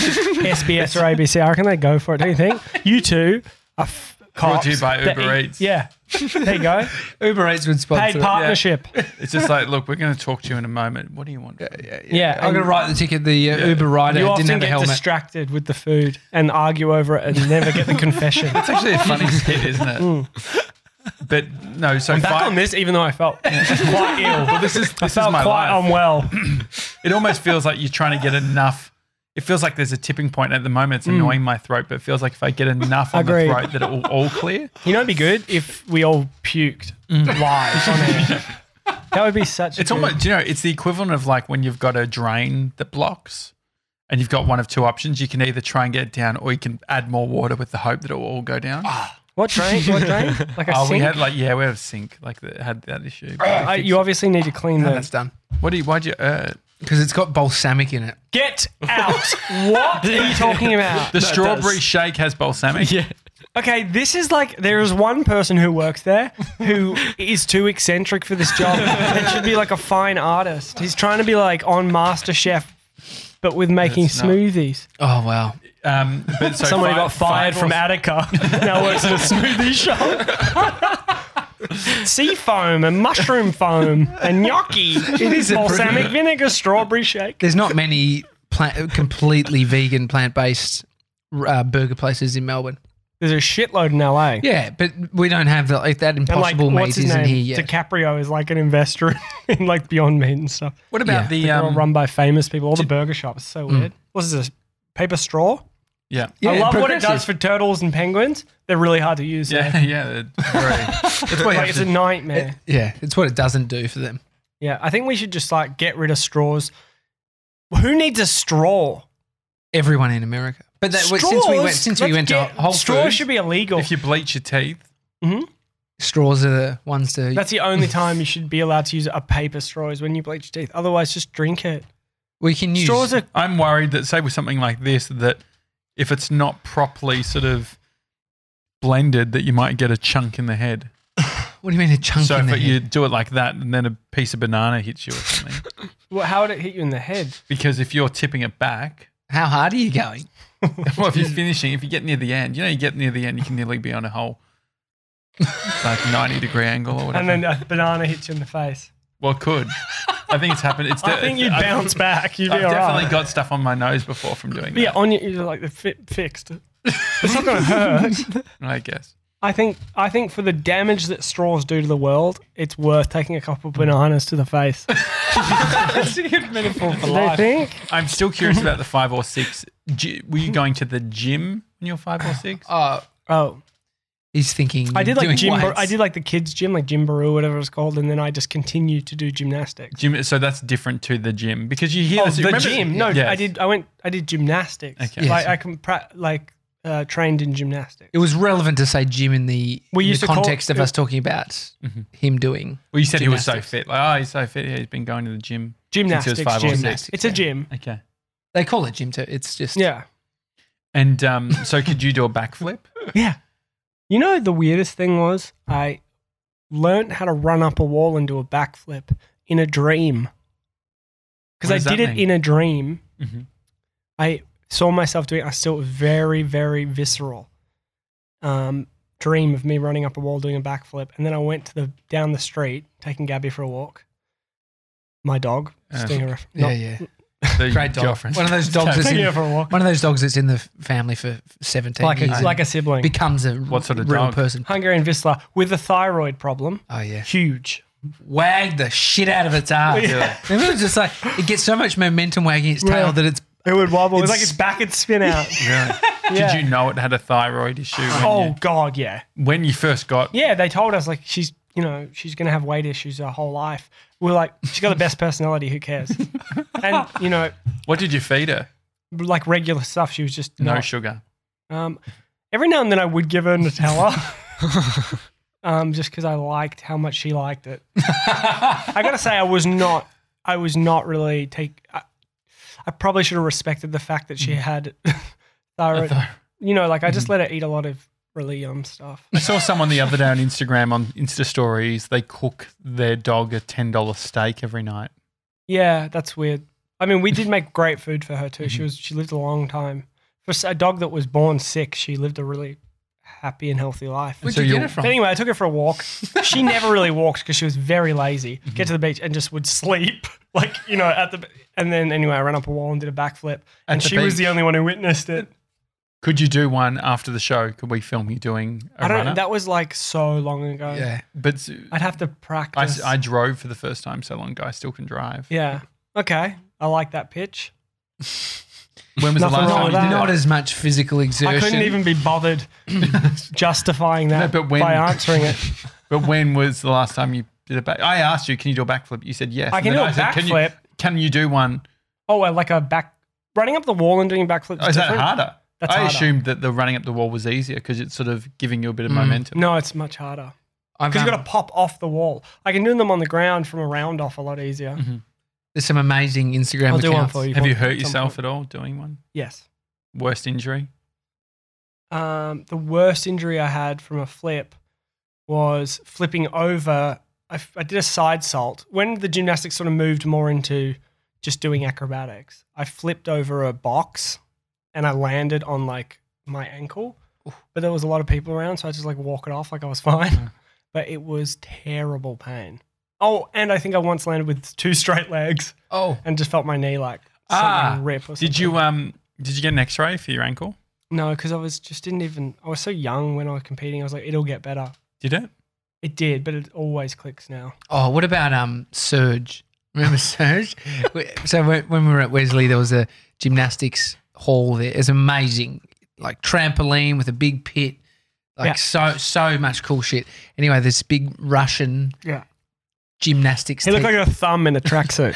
SBS or ABC. I reckon they go for it. Don't you think? You two are Brought to you cops by that Uber eat- Eats. Yeah, there you go. Uber Eats would sponsor Paid it. partnership. It's just like, look, we're going to talk to you in a moment. What do you want? Yeah, I'm going to write the ticket. The Uber rider You didn't often have a get helmet. distracted with the food and argue over it and never get the confession. It's actually a funny skit, isn't it? But no, so I'm back 5 on this, even though I felt quite ill. Well, this is I felt my quite life. unwell. It almost feels like you're trying to get enough. It feels like there's a tipping point at the moment. It's annoying my throat, but it feels like if I get enough on Agreed. the throat that it will all clear. You know, it'd be good if we all puked live on air. That would be such. It's a good- almost, you know, it's the equivalent of like when you've got a drain that blocks and you've got one of two options. You can either try and get it down or you can add more water with the hope that it will all go down. What drain? What drain? Like a We sink. had we had a sink like that had that issue. You obviously need to clean No, the. that's done. Why'd you Because it's got balsamic in it. Get out! What are you talking about? the strawberry shake has balsamic? Yeah. Okay, this is like there is one person who works there who is too eccentric for this job and should be like a fine artist. He's trying to be like on MasterChef, but with making It's not. smoothies. Oh, wow. But so Somebody five- got fired five from or- Attica. Now works at a smoothie shop. Sea foam and mushroom foam and gnocchi. It is balsamic vinegar strawberry shake. There's not many completely vegan, plant-based burger places in Melbourne. There's a shitload in LA. Yeah, but we don't have that And like, Impossible what's Meat his isn't name? here yet. DiCaprio is like an investor in like Beyond Meat and stuff. What about Yeah. the They're all run by famous people. All the burger shops. So weird. What's this? Paper straw? Yeah. Yeah, I love what it progressive. does for turtles and penguins. They're really hard to use. Yeah, though. yeah. That's why you Like have it's to a nightmare. Yeah, it's what it doesn't do for them. Yeah, I think we should just like get rid of straws. Who needs a straw? Everyone in America. But that, since we went to Whole straws Foods, should be illegal. if you bleach your teeth. straws are the ones to. That's the only time you should be allowed to use a paper straw is when you bleach your teeth. Otherwise, just drink it. we can use. Straws are I'm worried that, say, with something like this, that if it's not properly sort of blended, that you might get a chunk in the head. What do you mean a chunk So in if the you head? do it like that, and then a piece of banana hits you or something, how would it hit you in the head? because if you're tipping it back, How hard are you going? well, if you're finishing, if you get near the end, you get near the end, you can nearly be on a whole like 90-degree angle or whatever. And then a banana hits you in the face. well, it could. I think it's happened. I think you'd bounce back. You'd be I've all definitely right. got stuff on my nose before from doing But yeah, that. on you, you're like fixed. It's not going to hurt. I guess. I think for the damage that straws do to the world, it's worth taking a couple of bananas to the face. That's a good metaphor for Do you think? I'm still curious about the 5 or 6. Were you going to the gym when you were 5 or 6? Oh, He's thinking. I did like doing weights. I did like the kids gym, like Gymbaroo, whatever it's called, and then I just continued to do gymnastics. Gym, so that's different to the gym because you hear Oh, this. the remember- gym? No, Yes. I did gymnastics. Okay. Like Yes. I can trained in gymnastics. It was relevant to say gym in the, We in the used to call- context of us talking about him doing. Well, you said he was so gymnastics. fit. Like, oh, he's so fit. Yeah, he's been going to the gym Gymnastics since he was 5 or gym. 6. It's a gym. Okay. They call it gym too. It's just. Yeah. And so could you do a backflip? Yeah. You know, the weirdest thing was I learned how to run up a wall and do a backflip in a dream. Because What I does that did it mean? in a dream. Mhm. I saw myself doing it. I still very, very visceral. dream of me running up a wall doing a backflip, and then I went down the street taking Gabby for a walk. My dog, Stinger. Yeah. The Great dog. girlfriend. One of those dogs that's Taking her for a walk. one of those dogs that's in the family for 17 Like years. a sibling. becomes a What sort of real dog? person. Hungarian Vizsla with a thyroid problem. Oh yeah. Huge. Wagged the shit out of its ass. It was just like it gets so much momentum wagging its tail Yeah. that it's It would wobble. It was like its back would spin out. Really? Yeah. Did you know it had a thyroid issue Oh, God, yeah. when you first got? Yeah, they told us, like, she's going to have weight issues her whole life. We're like, she's got the best personality. Who cares? And, What did you feed her? like regular stuff. She was just No not. sugar. Every now and then I would give her Nutella. Just because I liked how much she liked it. I got to say, I was not really I probably should have respected the fact that she had thyroid. I just let her eat a lot of really stuff. I saw someone the other day on Instagram on Insta stories. They cook their dog a $10 steak every night. Yeah, that's weird. I mean, we did make great food for her too. She lived a long time. For a dog that was born sick, she lived a really happy and healthy life. Where'd So you get you'll- it from? But anyway, I took her for a walk. She never really walked because she was very lazy. Get to the beach and just would sleep, and then anyway, I ran up a wall and did a backflip, and the she was beach? the only one who witnessed it. Could you do one after the show? Could we film you doing a I don't. run-up? That was like so long ago. Yeah. But I'd have to practice. I drove for the first time so long ago. I still can drive. Yeah. Okay. I like that pitch. When was the Nothing last wrong time with you that. did Not it? as much physical exertion. I couldn't even be bothered justifying that No, but when- by answering it. But when was the last time you did a back? I asked you, can you do a backflip? You said yes. I can And do then a said, backflip. Can you do one? Oh, well, like a back running up the wall and doing backflips. Oh, is that harder? That's I harder. assumed that the running up the wall was easier because it's sort of giving you a bit of momentum. No, it's much harder I've, because you've got to pop off the wall. I can do them on the ground from a round off a lot easier. There's some amazing Instagram I'll do one accounts. for you. Have you at hurt some yourself point. at all doing one? Yes. Worst injury? The worst injury I had from a flip was flipping over. I did a side salt. When the gymnastics sort of moved more into just doing acrobatics, I flipped over a box and I landed on like my ankle. But there was a lot of people around, so I just like walk it off like I was fine. But it was terrible pain. Oh, and I think I once landed with 2 straight legs Oh, and just felt my knee like something rip or something. Did you get an X-ray for your ankle? No, because I was so young when I was competing. I was like, it'll get better. Did it? It did, but it always clicks now. oh, what about Surge? Remember Surge? So when we were at Wesley, there was a gymnastics hall there. It's amazing, like trampoline with a big pit, like so much cool shit. Anyway, this big Russian Yeah. gymnastics. He looked team. like a thumb in a tracksuit.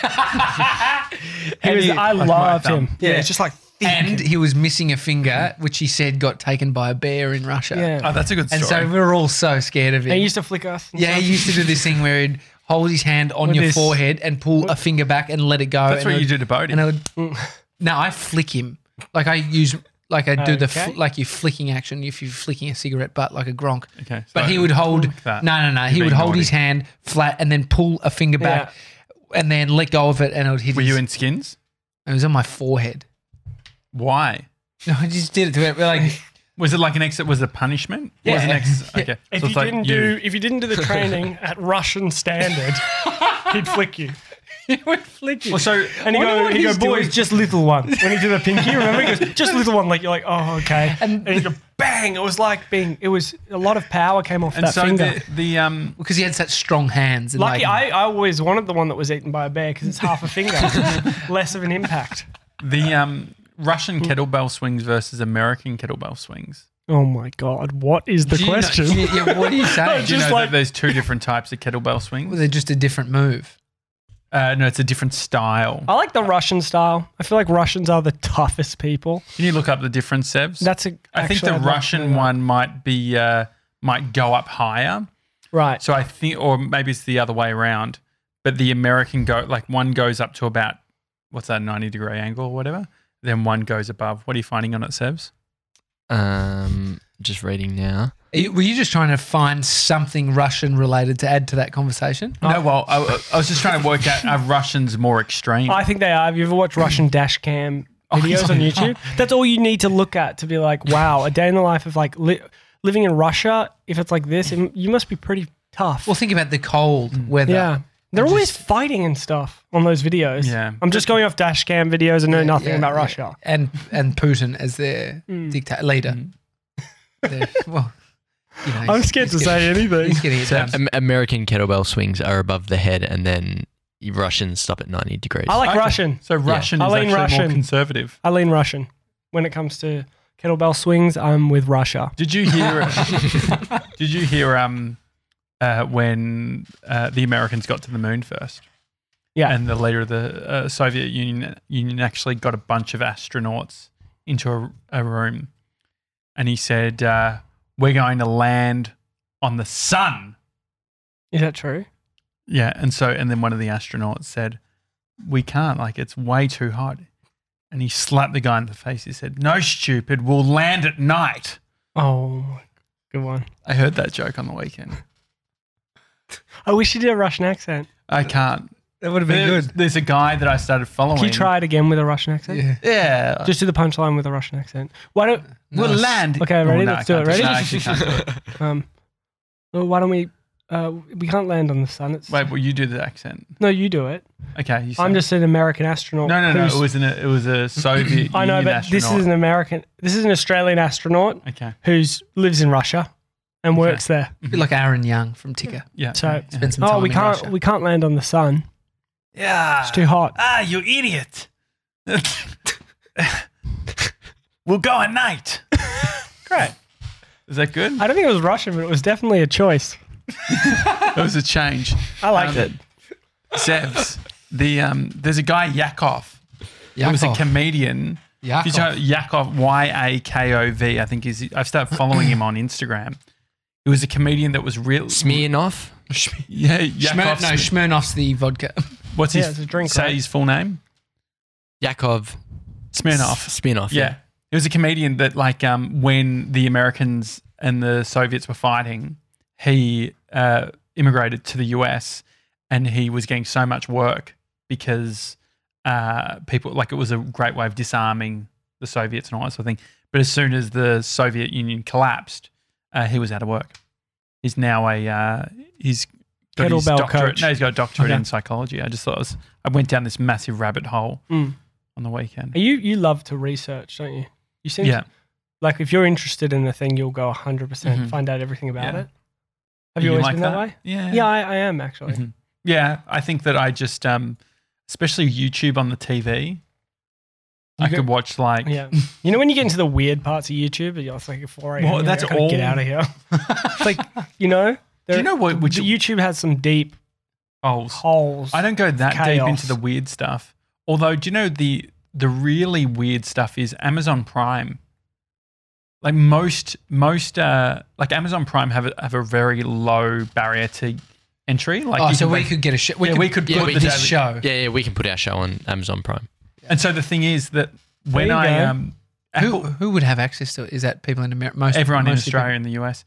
I Like loved my thumb. him. Yeah, it's just like thick. and he was missing a finger, which he said got taken by a bear in Russia. Yeah. Oh, that's a good story. And so we were all so scared of And him. he used to flick us. and Yeah, stuff. he used to do this thing where he'd hold his hand on With your this- forehead and pull a finger back and let it go. that's and what it you would- do to Bodie. And I would, no, I flick him. Like I use, like I do Okay. like your flicking action if you're flicking a cigarette butt like a gronk. Okay, But so he would hold, like that. no. You're He would being hold his naughty. hand flat and then pull a finger back and then let go of it and it would hit Were his, you in skins? it was on my forehead. Why? No, I just did it to it. Like, Was it like an exit? Was it a punishment? Yeah. Was it an okay. If So you it's like didn't do the training at Russian standard, he'd flick you. he would flick you. Well, so And he'd Wonder what go, he's boys, doing." just little one. When he did the pinky, remember? He goes, just little one. Like, you're like, oh, okay. And he'd go, bang. It was a lot of power came off and that so finger. the because he had such strong hands. And Lucky, like, I always wanted the one that was eaten by a bear because it's half a finger, less of an impact. the Russian kettlebell swings versus American kettlebell swings. Oh my God, what is the do you know- question? yeah, what do you say? Do you Just know like- that there's 2 different types of kettlebell Well, swings? they're just a different move. No, it's a different style. I like the Russian style. I feel like Russians are the toughest people. Can you look up the difference, Sevs? That's a. I think actually, the I'd love to do Russian that. one might be might go up higher. Right. So I think, or maybe it's the other way around. But the American one goes up to about 90-degree angle or whatever. Then one goes above. What are you finding on it, Sevs? Just reading now. Were you just trying to find something Russian related to add to that conversation? No, well, I was just trying to work out are Russians more extreme? I think they are. Have you ever watched Russian dash cam videos on YouTube? That's all you need to look at to be like, wow, a day in the life of like living in Russia, if it's like this, you must be pretty tough. Well, think about the cold weather. Yeah. They're always fighting and stuff on those videos. Yeah. I'm just going off dash cam videos and know nothing about Russia. And Putin as their leader. Well, you know, I'm scared to say anything. He's getting it done. American kettlebell swings are above the head, and then Russians stop at 90 degrees. I like Okay. Russian. So Russian I is lean actually more Russian. conservative. I lean Russian. When it comes to kettlebell swings, I'm with Russia. Did you hear? Did you hear? When the Americans got to the moon first, Yeah. and the leader of the Soviet Union actually got a bunch of astronauts into a room, and he said, "We're going to land on the sun." Is that true? Yeah, and then one of the astronauts said, "We can't. Like, it's way too hot." And he slapped the guy in the face. He said, "No, stupid. We'll land at night." Oh, good one. I heard that joke on the weekend. I wish you did a Russian accent. I can't. That would have been good. There's a guy that I started following. Can you try it again with a Russian accent? Yeah. Yeah. Just do the punchline with a Russian accent. Why don't We'll land. Okay, ready? Let's do it. Ready? No, I actually can't do it. well, why don't we can't land on the sun. It's Wait, well, you do the accent. No, you do it. Okay. You say. I'm just an American astronaut. No. who's- It was a Soviet I know, Union but astronaut. this is an Australian astronaut Okay. who lives in Russia and works there. A bit like Aaron Young from Ticker. Yeah. So Spend some time we in can't Russia. we can't land on the sun. Yeah. It's too hot. Ah, you idiot. We'll go at night. Great. Is that good? I don't think it was Russian, but it was definitely a choice. It was a change. I liked it. Sevs. There's a guy Yakov. He was a Yakov. comedian. Yakov. If you know Yakov, Yakov, I think I've started following him on Instagram. He was a comedian that was real. Smirnoff? Yeah, Yakov. Smirnoff's the vodka. What's Yeah, his it's a drink, say right? his full name? Yakov. Smirnoff. Smirnoff, Yeah. He was a comedian that, like, when the Americans and the Soviets were fighting, he immigrated to the US and he was getting so much work because people, like, it was a great way of disarming the Soviets and all that sort of thing. But as soon as the Soviet Union collapsed, he was out of work. He's now he's got his Kettlebell doctorate. coach. No, he's got a doctorate Okay. in psychology. I just thought I went down this massive rabbit hole on the weekend. You love to research, don't you? You seem Yeah. like if you're interested in the thing, you'll go 100%, Mhm. find out everything about Yeah. it. Have you always like been that way? Yeah. Yeah, I am actually. Mhm. Yeah, I think that I just, especially YouTube on the TV, I go- could watch like, Yeah. You know when you get into the weird parts of YouTube, it's like 4 a.m. Well, you're that's like, I gotta all- get out of here. It's like, you know? Do you know what? Which YouTube has some deep holes? holes. I don't go that deep Chaos. into the weird stuff. Although, do you know the really weird stuff is Amazon Prime. Like most like Amazon Prime have a very low barrier to entry. Like you So can, we like- could get a show. we could yeah, put we the this daily- show. Yeah, we can put our show on Amazon Prime. And so the thing is that when you I go. Apple, Who would have access to it? Is that people in America? everyone in mostly Australia and the US.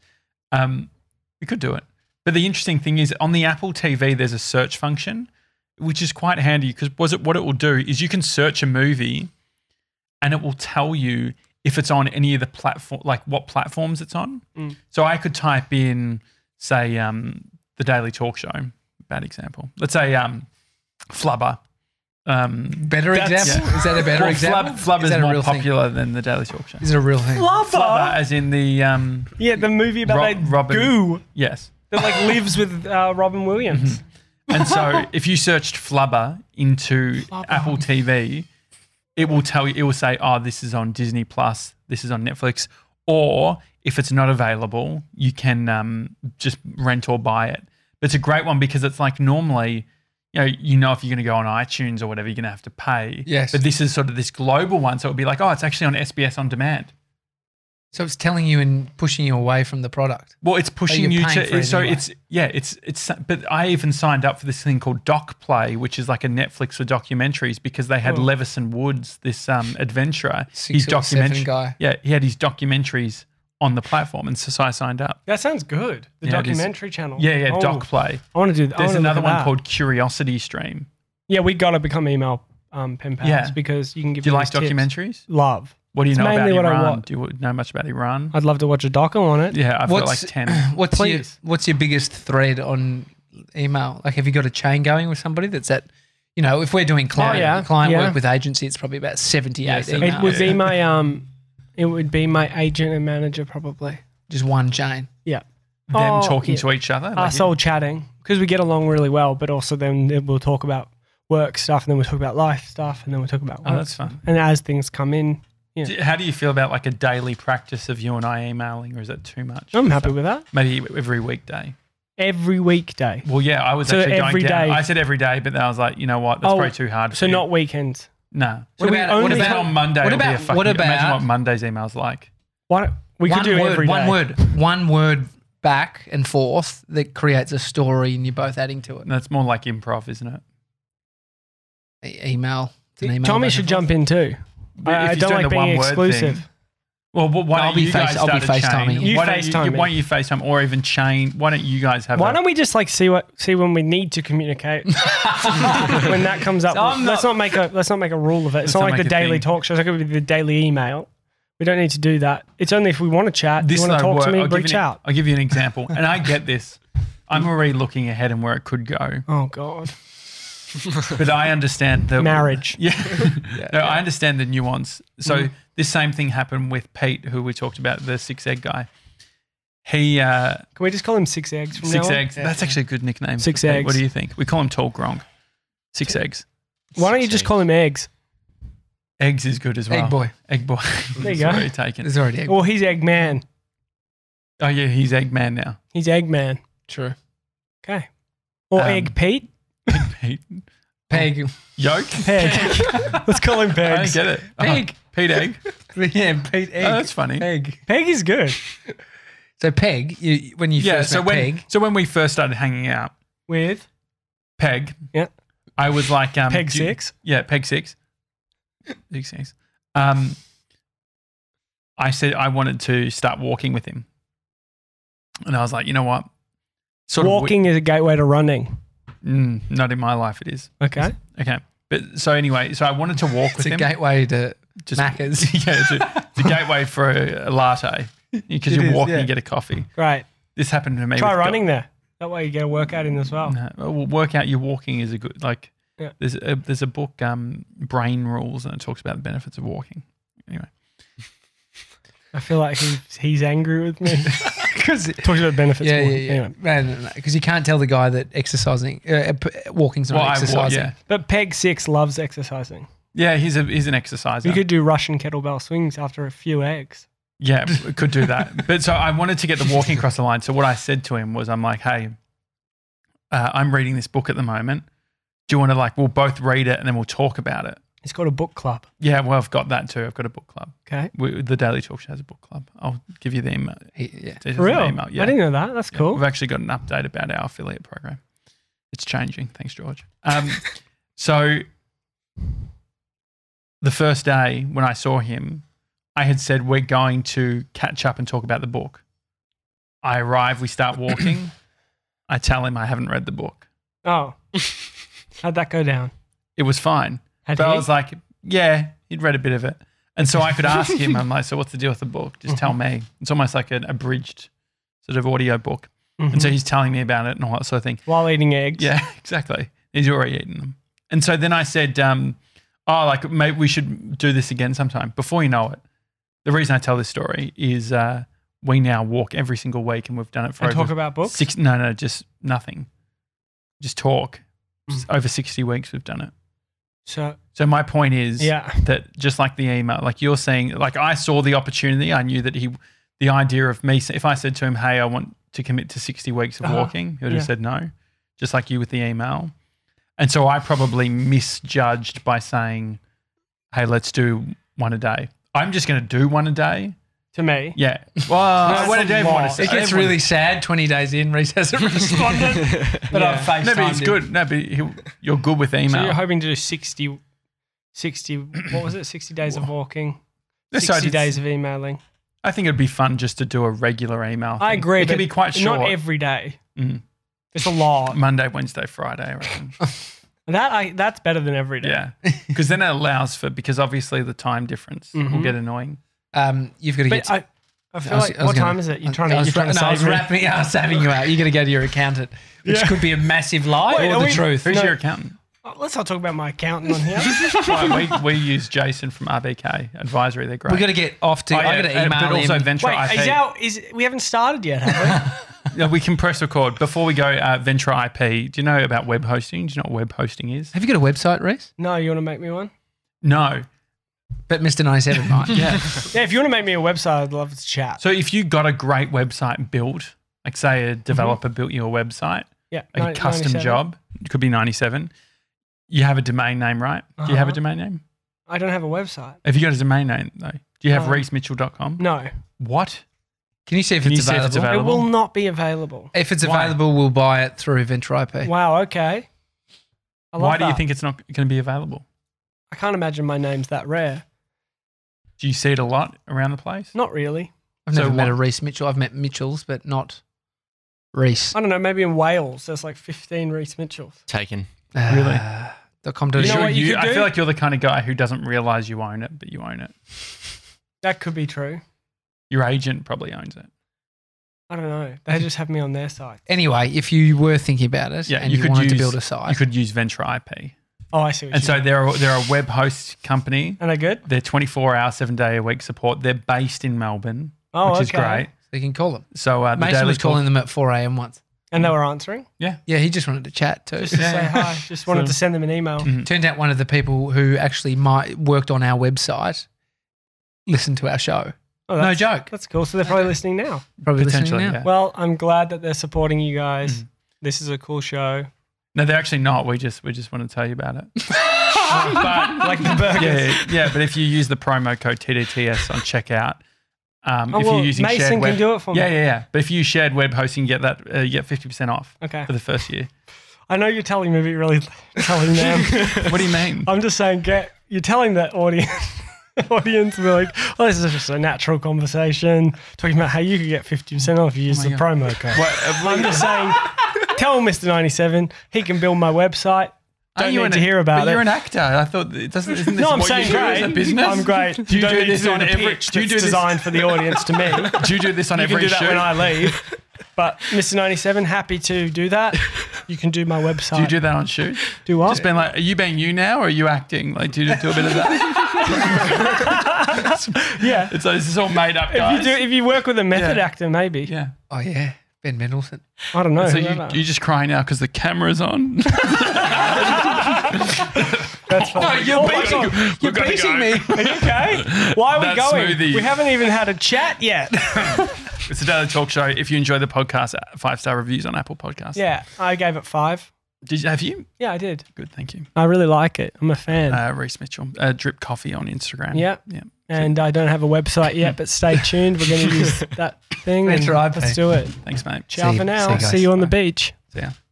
We could do it. But the interesting thing is on the Apple TV, there's a search function, which is quite handy because what it will do is you can search a movie and it will tell you if it's on any of the platform, like what platforms it's on. So I could type in, say, The Daily Talk Show, bad example. Let's say Flubber. Better example? Is that a better example? Flubber Is is that a more real thing? popular than The Daily Talk Show. Is it a real thing? Flubber, as in the Yeah, the movie about that Robin- goo yes. that like lives with Robin Williams. And so if you searched Flubber into Apple TV, it will tell you, it will say, oh, this is on Disney Plus, this is on Netflix. Or if it's not available, you can just rent or buy it. But it's a great one because it's like normally, you know if you're going to go on iTunes or whatever, you're going to have to pay. Yes. But this is sort of this global one. So it would be like, oh, it's actually on SBS On Demand. So it's telling you and pushing you away from the product. Well, it's pushing you're you paying for to. it So anyway. it's. But I even signed up for this thing called Doc Play, which is like a Netflix for documentaries because they had Levison Woods, this adventurer. 6'7" guy. Yeah, he had his documentaries on the platform, and so I signed up. That sounds good. The Yeah, it is. documentary channel. Yeah, Oh, Doc Play. I want to do that. There's another one called Curiosity Stream. Yeah, we got to become email pen pals Yeah. because you can give Do you me like these tips. documentaries? Love. What do you It's know about mainly what I Iran? watch. Do you know much about Iran? I'd love to watch a doco on it. Yeah, I've got like 10. What's your biggest thread on email? Like, have you got a chain going with somebody that's at, if we're doing client yeah. work with agency, it's probably about 78 Yeah, emails. It would be my it would be my agent and manager probably. Just one chain. Yeah. Them talking to each other. Us all chatting because we get along really well, but also then we'll talk about work stuff and then we'll talk about life stuff and then we'll talk about work. Oh, that's fun. And as things come in, How do you feel about like a daily practice of you and I emailing, or is that too much? I'm happy with that. Maybe every weekday. Every weekday. Well, yeah, I was So actually every going down. day. I said every day, but then I was like, you know what? That's probably too hard. So for you. not weekends. No. What we about- only what Then about- on Monday, what it'll be a about- fucking, what about- imagine what Monday's email's like. What we could do every day. One word back and forth that creates a story and you're both adding to it. That's more like improv, isn't it? Email. It's an email Tommy back should and jump in too. But if I he's don't doing like the being one word exclusive. thing- Well, why I'll don't be you guys face- I'll be start a FaceTiming chain? you. You Why don't FaceTime me. why don't you FaceTime or even chain? Why don't you guys have Why don't we just like see when we need to communicate? When that comes up, let's not make a rule of it. It's not not like the make a daily thing. talk show. It's like the daily email. We don't need to do that. It's only if we want to chat. You want to talk to me, reach out. I'll give you an example, and I get this. I'm already looking ahead and where it could go, Oh God, but I understand the marriage. Yeah, no, I understand the nuance. So this same thing happened with Pete, who we talked about, the 6 egg guy. He Can we just call him 6 eggs from 6 now on? eggs. That's actually a good nickname. 6 for Pete. eggs. What do you think? We call him Tall Gronk. 6 eggs. Why don't you just call him eggs? Eggs is good as well. Egg boy. Egg boy. There you It's go. already taken. There's already egg. Well, he's egg man. Oh yeah, he's egg man now. He's egg man. True. Okay. Or Um, egg Pete. Pete. Peg. Yolk. Peg. Let's call him I don't Pegs. get it. Peg. Pete egg. Yeah, Pete egg. Oh, that's funny. Peg. Peg is good. So Peg, when you Yeah. first So met Peg, when we first started hanging out, With Peg. Yeah. I was like Peg do you- 6. Yeah, Peg 6. 6. I said I wanted to start walking with him, and I was like, you know what? Walking is a gateway to running. Not in my life. It is. Okay. Okay. But so anyway, so I wanted to walk it's with a him. gateway to Just- Macca's. Yeah, it's a gateway for a latte because It you're is, walking yeah. and get a coffee. Great. This happened to me. Try with running there. That way you get a workout in as well. No, well, workout. You're walking is a good like. Yeah. There's a book, Brain Rules, and it talks about the benefits of walking. Anyway, I feel like he's angry with me. Because Talks about benefits. yeah, more. yeah, yeah. Anyway. Because you can't tell the guy that exercising, walking's not well, exercising. yeah, But Peg 6 loves exercising. yeah. He's an exerciser. You could do Russian kettlebell swings after a few eggs. Yeah, we could do that. But so I wanted to get the walking across the line. So what I said to him was, I'm like, hey, I'm reading this book at the moment. Do you want to we'll both read it and then we'll talk about it? He's got a book club. Yeah, well, I've got that too. I've got a book club. Okay. The Daily Talk Show has a book club. I'll give you the email. Yeah. details of For real? the email. Yeah. I didn't know that. That's Yeah, cool. We've actually got an update about our affiliate program. It's changing. Thanks, George. So the first day when I saw him, I had said, we're going to catch up and talk about the book. I arrive, we start walking. I tell him I haven't read the book. Oh. How'd that go down? It was fine. Had But I he? was like, yeah, he'd read a bit of it. And so I could ask him, I'm like, so what's the deal with the book? Just tell me. It's almost like an abridged sort of audio book. And so he's telling me about it and all that sort of thing. While eating eggs. Yeah, exactly. He's already eaten them. And so then I said, maybe we should do this again sometime. Before you know it, the reason I tell this story is we now walk every single week and we've done it for And over talk about books? just nothing. Just talk. Just over 60 weeks we've done it. So my point is that just like the email, like you're saying, like I saw the opportunity. I knew that the idea of me, if I said to him, hey, I want to commit to 60 weeks of walking, he would have said no, just like you with the email. And so I probably misjudged by saying, hey, let's do one a day. I'm just going to do one a day. To me. Yeah. Well, That's one a a day. lot. It gets really sad 20 days in, Reece hasn't responded. But I've FaceTimed No, but it's him. good. No, but you're good with email. So you're hoping to do 60, what was it? 60 days of walking, 60 days of emailing. I think it'd be fun just to do a regular email. I thing. agree. It can but be quite short. Not every day. Mm. It's a lot. Monday, Wednesday, Friday, I reckon. That's better than every day. Yeah, because then it allows because obviously the time difference will get annoying. You've got to get. But I feel like, what time is it? You're trying to I was having you out. You're going to go to your accountant, which could be a massive lie Wait, or are the we- truth. Who's your accountant? Let's not talk about my accountant on here. Right, we use Jason from RBK Advisory. They're great. We've got to get off to. Oh, I yeah, got to email but also him. Venture IP. We haven't started yet, have Yeah, we can press record. Before we go, Venture IP, do you know about web hosting? Do you know what web hosting is? Have you got a website, Reese? we? No, you want to make me one? No. But Mr. 97 might. Yeah. Yeah, if you want to make me a website, I'd love to chat. So if you got a great website built, like say a developer built you a website, Yeah, like a custom 97. job, it could be 97. You have a domain name, right? Do you have a Uh-huh. domain name? I don't have a website. Have you got a domain name though? Do you have No. reesemitchell.com? No, What? Can you see if Can it's you see if available? it's it available? will not be available. If it's Why? available, we'll buy it through Venture IP. Wow, okay. I love Why do you that. think it's not going to be available? I can't imagine my name's that rare. Do you see it a lot around the place? Not really. I've So never met what- a Reese Mitchell. I've met Mitchells, but not Reese. I don't know, maybe in Wales there's like 15 Reese Mitchells. Taken. Really? .com. You know what you could I do? feel like you're the kind of guy who doesn't realize you own it, but you own it. That could be true. Your agent probably owns it. I don't know. They just have me on their site. Anyway, if you were thinking about it Yeah, and you you could wanted to use- build a site, You could use Venture IP. Oh, I see what And you so mean. they're a web host company. Are they good? They're 24-hour, 7-day-a-week support. They're based in Melbourne, Oh, which is okay. great. you can call them. So the Mason Daily was calling Talk- them at 4 a.m. once. And they were answering? Yeah, he just wanted to chat too. Just to say hi. Just wanted to send them an email. Turned out one of the people who actually worked on our website listened to our show. Oh, No that's- joke. That's cool. So they're probably listening now. Probably listening Potentially, now. yeah. Well, I'm glad that they're supporting you guys. This is a cool show. No, they're actually not. We just want to tell you about it. But like the burgers. Yeah. But if you use the promo code TDTS on checkout, Oh, if well, you're using Mason shared can web, do it for me. Yeah. But if you use shared web hosting, you get that you get 50% off Okay. for the first year. I know you're telling me, but you're really telling them. What do you mean? I'm just saying, you're telling that audience. Audience be like, oh, this is just a natural conversation talking about how you could get 50% off if you use the promo code. I'm just saying, tell Mr. 97 he can build my website. Don't need to hear about but it. You're an actor. I thought isn't this No, I'm what saying you do great. as a business? I'm great. Do you don't do need this to on the every? pitch Do you that's do this? designed for the audience to me. Do you do this on You can every do that shoot? when I leave. But Mr. 97, happy to do that. You can do my website. Do you do that on shoot? Do what? Just being like, are you being you now, or are you acting? Like, do you do a bit of that? Yeah. It's like, this is all made up, guys. If you work with a method Yeah. actor, maybe. Yeah. Oh, yeah. Ben Mendelsohn. I don't know. So whoever. you just crying now because the camera's on? That's fine. You're Oh my beating, God. you're gotta beating go. me. Are you okay? Why are we That going? smoothie. We haven't even had a chat yet. It's a Daily Talk Show. If you enjoy the podcast, 5-star reviews on Apple Podcasts. Yeah, I gave it 5. Have you? Yeah, I did. Good, thank you. I really like it. I'm a fan. Reese Mitchell. Drip Coffee on Instagram. Yeah. Yeah. And I don't have a website yet, but stay tuned. We're going to use that thing. That's and right, Let's mate. do it. Thanks, mate. Ciao See for you. now. See you guys. See you on the Bye. beach. See ya.